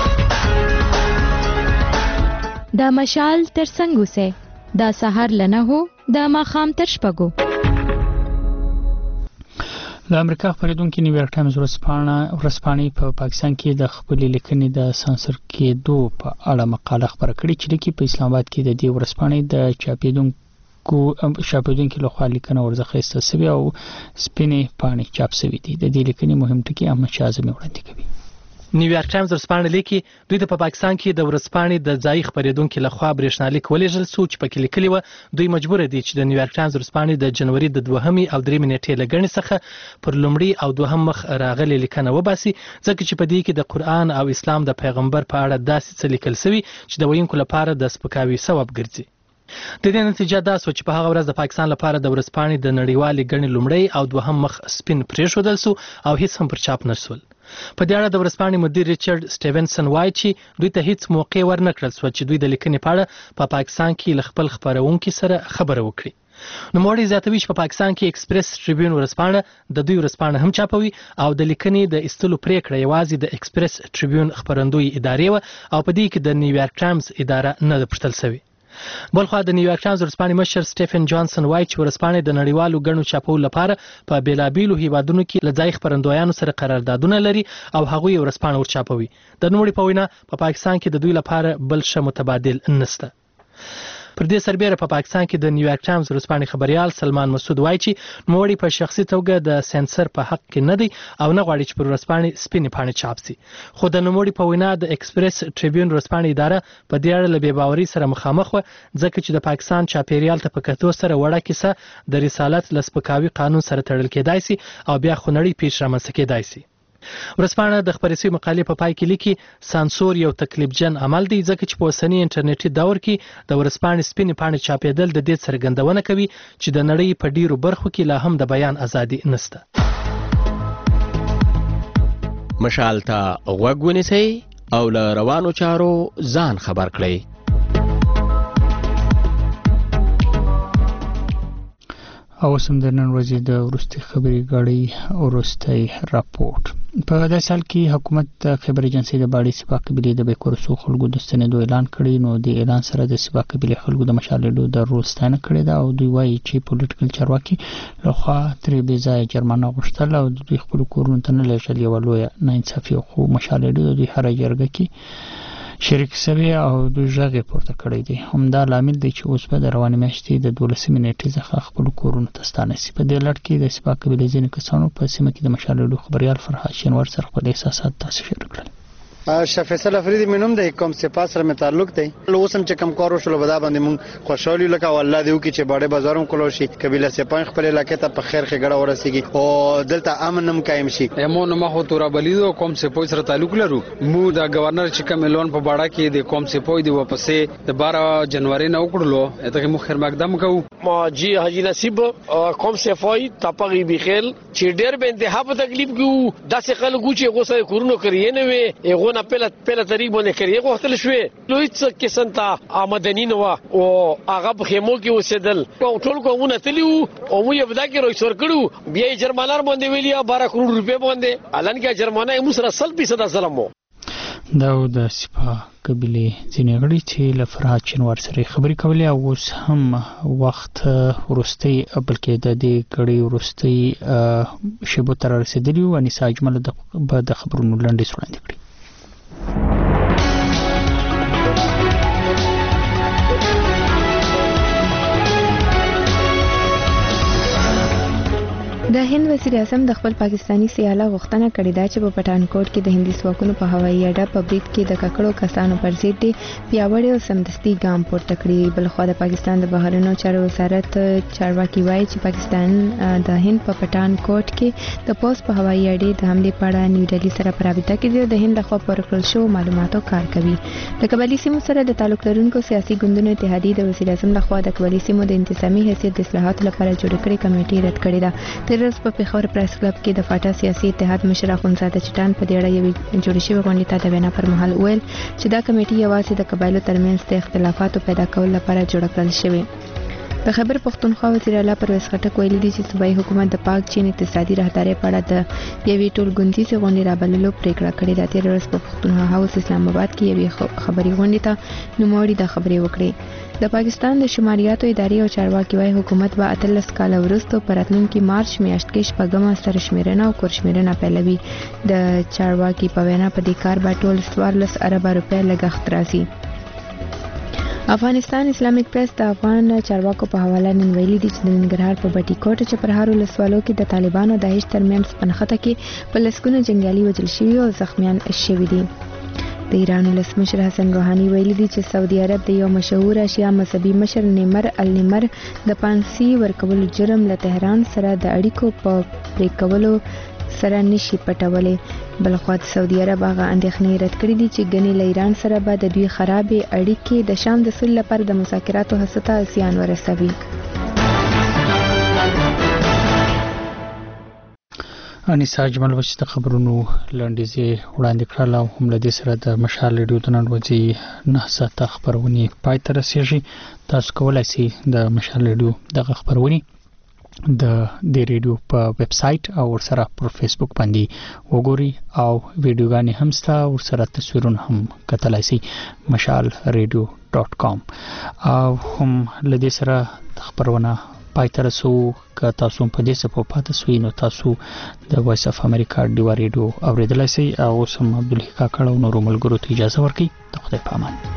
دا مشال تر څنګ اوسئ، دا سهار له نهو د ماښام تر شپږو. د امریکا خپرېدونکي نیویارک ټایمز ورځپاڼې په پاکستان کې د خپلې لیکنې د سانسر کېدو په اړه مقاله خپره کړې چې لیکي په اسلام آباد کې د دې ورځپاڼې د چاپېدونکو شاپېدونکو لخوا لیکنه ورڅخه ایستل سوې او سپینې پاڼې چاپ سوي دي. د دې لیکنې مهم ټکي احمد شاه اعظمي وړاندې کوي. نیویارک ټایمز ورځپاڼه لیکي دوی ته په پاکستان کې د ورځپاڼې د ځایي خبرېدونکو لخوا برېښنالیک ولېږل شو چې پکې لیکلي وه دوی مجبور دي چې د نیویارک ټایمز ورځپاڼې د جنوري د دوهمې او درېمې نیټې له ګڼې څخه پر لومړي او دوهم مخ راغلې لیکنه وباسي ځکه چې په دې کې د قرآن او اسلام د پیغمبر په اړه داسې څه لیکل شوي چې د ویونکو لپاره د سپکاوي سبب ګرځي. د دې نتیجه دا سوه چې په هغه ورځ د پاکستان لپاره د ورځپاڼې د نړیوالې ګڼې لومړی او دوهم مخ سپین پرېښودل شو او هیڅ هم پر چاپ نه شول. په دې اړه د ورځپاڼې مدیر ریچارډ سټیونسن وایي چې دوی ته هیڅ موقع ورنکړل شوه چې دوی د لیکنې په اړه په پاکستان کې له خپل خپرونکي سره خبره وکړي. نوموړی زیاتوي چې په پاکستان کې ایکسپریس ټریبیون ورځپاڼه د دوی ورځپاڼه هم چاپوي او د لیکنې د ایستلو پریکړه یوازې د ایکسپریس ټریبیون خپرندوی ادارې وه او په دې کې د نیویارک ټایمز اداره نه ده پرتل شوې. بلخوا د نیویارک ټایمز ورځپاڼې مشر سټیفن جانسن وایي چې ورځپاڼې د نړیوالو ګڼو چاپولو لپاره په بیلابیلو هیوادونو کې له ځایي خپرندویانو سره قراردادونه لري او هغوی یې ورځپاڼه ورچاپوي. د نوموړي په وینا په پاکستان کې د دوی لپاره بل ښه متبادل نشته. پر دې سربېره په پاکستان کې د نیویارک ټایمز ورځپاڼې خبریال سلمان مسعود وایي چې نوموړي په شخصي توګه د سنسر په حق کې نه دی او نه غواړي چې پر ورځپاڼې سپینې پاڼې چاپ شي. خو د نوموړي په وینا د ایکسپریس ټریبیون ورځپاڼې اداره په دې اړه له بې باورۍ سره مخامخ وه ځکه چې د پاکستان چاپیریال ته په کتو سره وړه کیسه د رسالت له سپکاوي قانون سره تړل کېدای شي او بیا خونړی پیښ رامنځته کېدای شي. ورځپاڼه د خپرې شوې مقالې په پای کې لیکي سانسور یو تکلیفجن عمل دی ځکه چې په اوسني انټرنیټي دور کې د ورځپاڼې سپینې پاڼې چاپېدل د دې څرګندونه کوي چې د نړۍ په ډیرو برخو کې لا هم د بیان ازادي نشته. مشال ته غوږ ونیسئ او له روانو چارو ځان خبر کړئ. او سم د نن ورځې د وروستي خبري غړي وروستي راپورټ. په داسې حال کې حکومت د خیبر ایجنسۍ د باړې سیبا قبیلې د بیکورسو خلکو د ستنېدو اعلان کړی نو د اعلان سره د سیبا قبیلې خلکو د مشالېدو د رول ستاینه کړې ده او دوی وایي چې پولیټیکل چارواکي لخوا ترې بې ځایه جرمانه غوښتل او د دوی خپلو کورونو ته نه لېږل یوه لویه ناانصافي خو مشالېدو د دوی هره جرګه کې شریک شوی او دوی غږ پورته کړی دی. همدا لامل دی چې اوس به د روانې میاشتې د دولسمې نیټې څخه خپلو کورونو ته ستانه شي. په دې لړ کې د سیبا قبیلې ځینې کسانو په سیمه کې د مشالېدو خبریال فرهاد شینوار سره خپل احساسات تاسو شریک کړل. شفیصل افریدی منوم د کوم سپاس سره متعلق دی. اوسم چې کم کار وشول ودا باندې مون خوشحالي لکه والله دیو کې چې باډه بازارم کولو شي قبیله سپاین خپل علاقې ته په خیر خګړه ورسیږي او دلته امن هم قائم شي. یمون ما هو تورا بلیدو کوم سپوی سره تعلق لرو. مو د گورنر چې کوم لون په باډه کې د کوم سپوی دی واپسې د بارہ جنوري نه وکړلو اته مو خیر مقدم کوو. ما جی حاجی نصیب کوم سپوی تپغي بخیل چې ډېر به انتها په تکلیف کې داسې خلکو چې غوسه کورونو کړی نه وي ایغه نه پله پله طریق باندې کړی غوښتل شوې لوی څه قسم ته آمدنی نه و او هغه په خیمو کې اوسېدل او ټول کوونه تلیو او موږ یې بدا کې روي سور کړو بیا یې جرمانه باندې ویلیا بارہ کروڑ روپے باندې الان کې جرمانه یې مسره سل فیصد ظلم وو. دا د سپا قبیلې ځینې غړي چې له فرهاد شینوار سره خبرې کولې او اوس هم وخت وروستي بلکې د دې غړي وروستي شیبو تر رسیدلی و انیسا اجمل د خبرونو لنډیز وړاندې کړي. د هند وزیر اعظم د خپل پاکستانی سیاله غوښتنه کړې ده چې په پټانکوټ کې د هندي ځواکونو په هوایي اډه په برید کې د ککړو کسانو پر ضد پیاوړی او سمدستي ګام پورته کړي. بلخوا د پاکستان د بهرنیو چارو وزارت چارواکي وایي چې پاکستان د هند په پټانکوټ کې د پوز په هوایي اډې د حملې په اړه نیو ډیلی سره په رابطه کې د هند لخوا ورکړل شوو معلوماتو کار کوي. د قبایلي سیمو سره د تعلق لرونکو سیاسي ګوندونو اتحادیې د وزیر اعظم لخوا د قبایلي سیمو د انتظامی حیثیت د اصلاحاتو لپاره جوړ کړې کمیټې رد کړې ده. تر په پیښور پریس کلب کې د فاټا سیاسي اتحاد مشر اخوندزاده چټان په دې اړه یوې جوړې شوې غونډې ته د وینا پر مهال وویل چې دا کمیټه یوازې د قبایلو ترمنځ د اختلافاتو پیدا کولو لپاره جوړه کړل شوې. د خیبر پښتونخوا وزیر اعلی پرویز خټک ویلي دي چې صوبایي حکومت د پاک چین اقتصادي راهدارۍ په اړه د یوې ټولګونځیزې غونډې رابللو پریکړه کړې ده. تېره ورځ په پښتونخوا هاوس اسلام آباد کې یوې خبري غونډې ته نوموړي دا خبرې وکړې. د پاکستان د شماریاتو ادارې او چارواکي وايي حکومت به اتلس کاله وروسته په راتلونکي مارچ میاشت کې شپږمه سرشمیرنه او کورشمیرنه پیلوي. د چارواکي په وینا په دې کار به ټول څوارلس اربه روپۍ لګښت راځي. افغانستان اسلامیک پریس د افغان چارواکو په حواله نن ویلي دي چې د ننګرهار په بټي کوټ چپرهار ولسوالۍ کې د طالبانو او داعش ترمنځ پنخته کې په لسګونه جنگیالي وژل شوي او زخمیان شوي دي. د ایران ولسمشر حسن روحاني ویلي دي چې سعودي عرب د یو مشهور شیعه مذهبي مشر نیمر النمر د پانسي ورکولو جرم له تهران سره د اړیکو په پرې کولو سره نشي پټولې. بلخوا د سعودي عرب هغه اندېښنې رد کړې دي چې ګنې له ایران سره به د دوی خرابې اړیکې د شام د صلح لپاره د مذاکراتو هڅو ته زیان ورسوي. انیسا جمال وچ د خبرونو لنډیزې وړاندې کړل او هم له دې سره د مشال ریډیو د نن ورځې نه ساعته خبرونه پای ته رسیږي. تاسو کولای شئ د مشال ریډیو دغه خبرونه د دې ریډیو په ویب سټ او ورسره پر فیسبوک باندې وګوري او ویډیوګانې هم ستا ورسره تصویرونه هم کتلای شئ مشال ریډیو ډاټ کام او هم له دې سره خبرونه پای ته رسو. که تاسو په دې څه په پاتې سوي نو تاسو د وایس اف امریکا ډیوا ریډیو اوریدلای شئ او سم عبدالحق کاکړ او نورو ملګرو ته اجازه ورکړئ. د خدای په امان.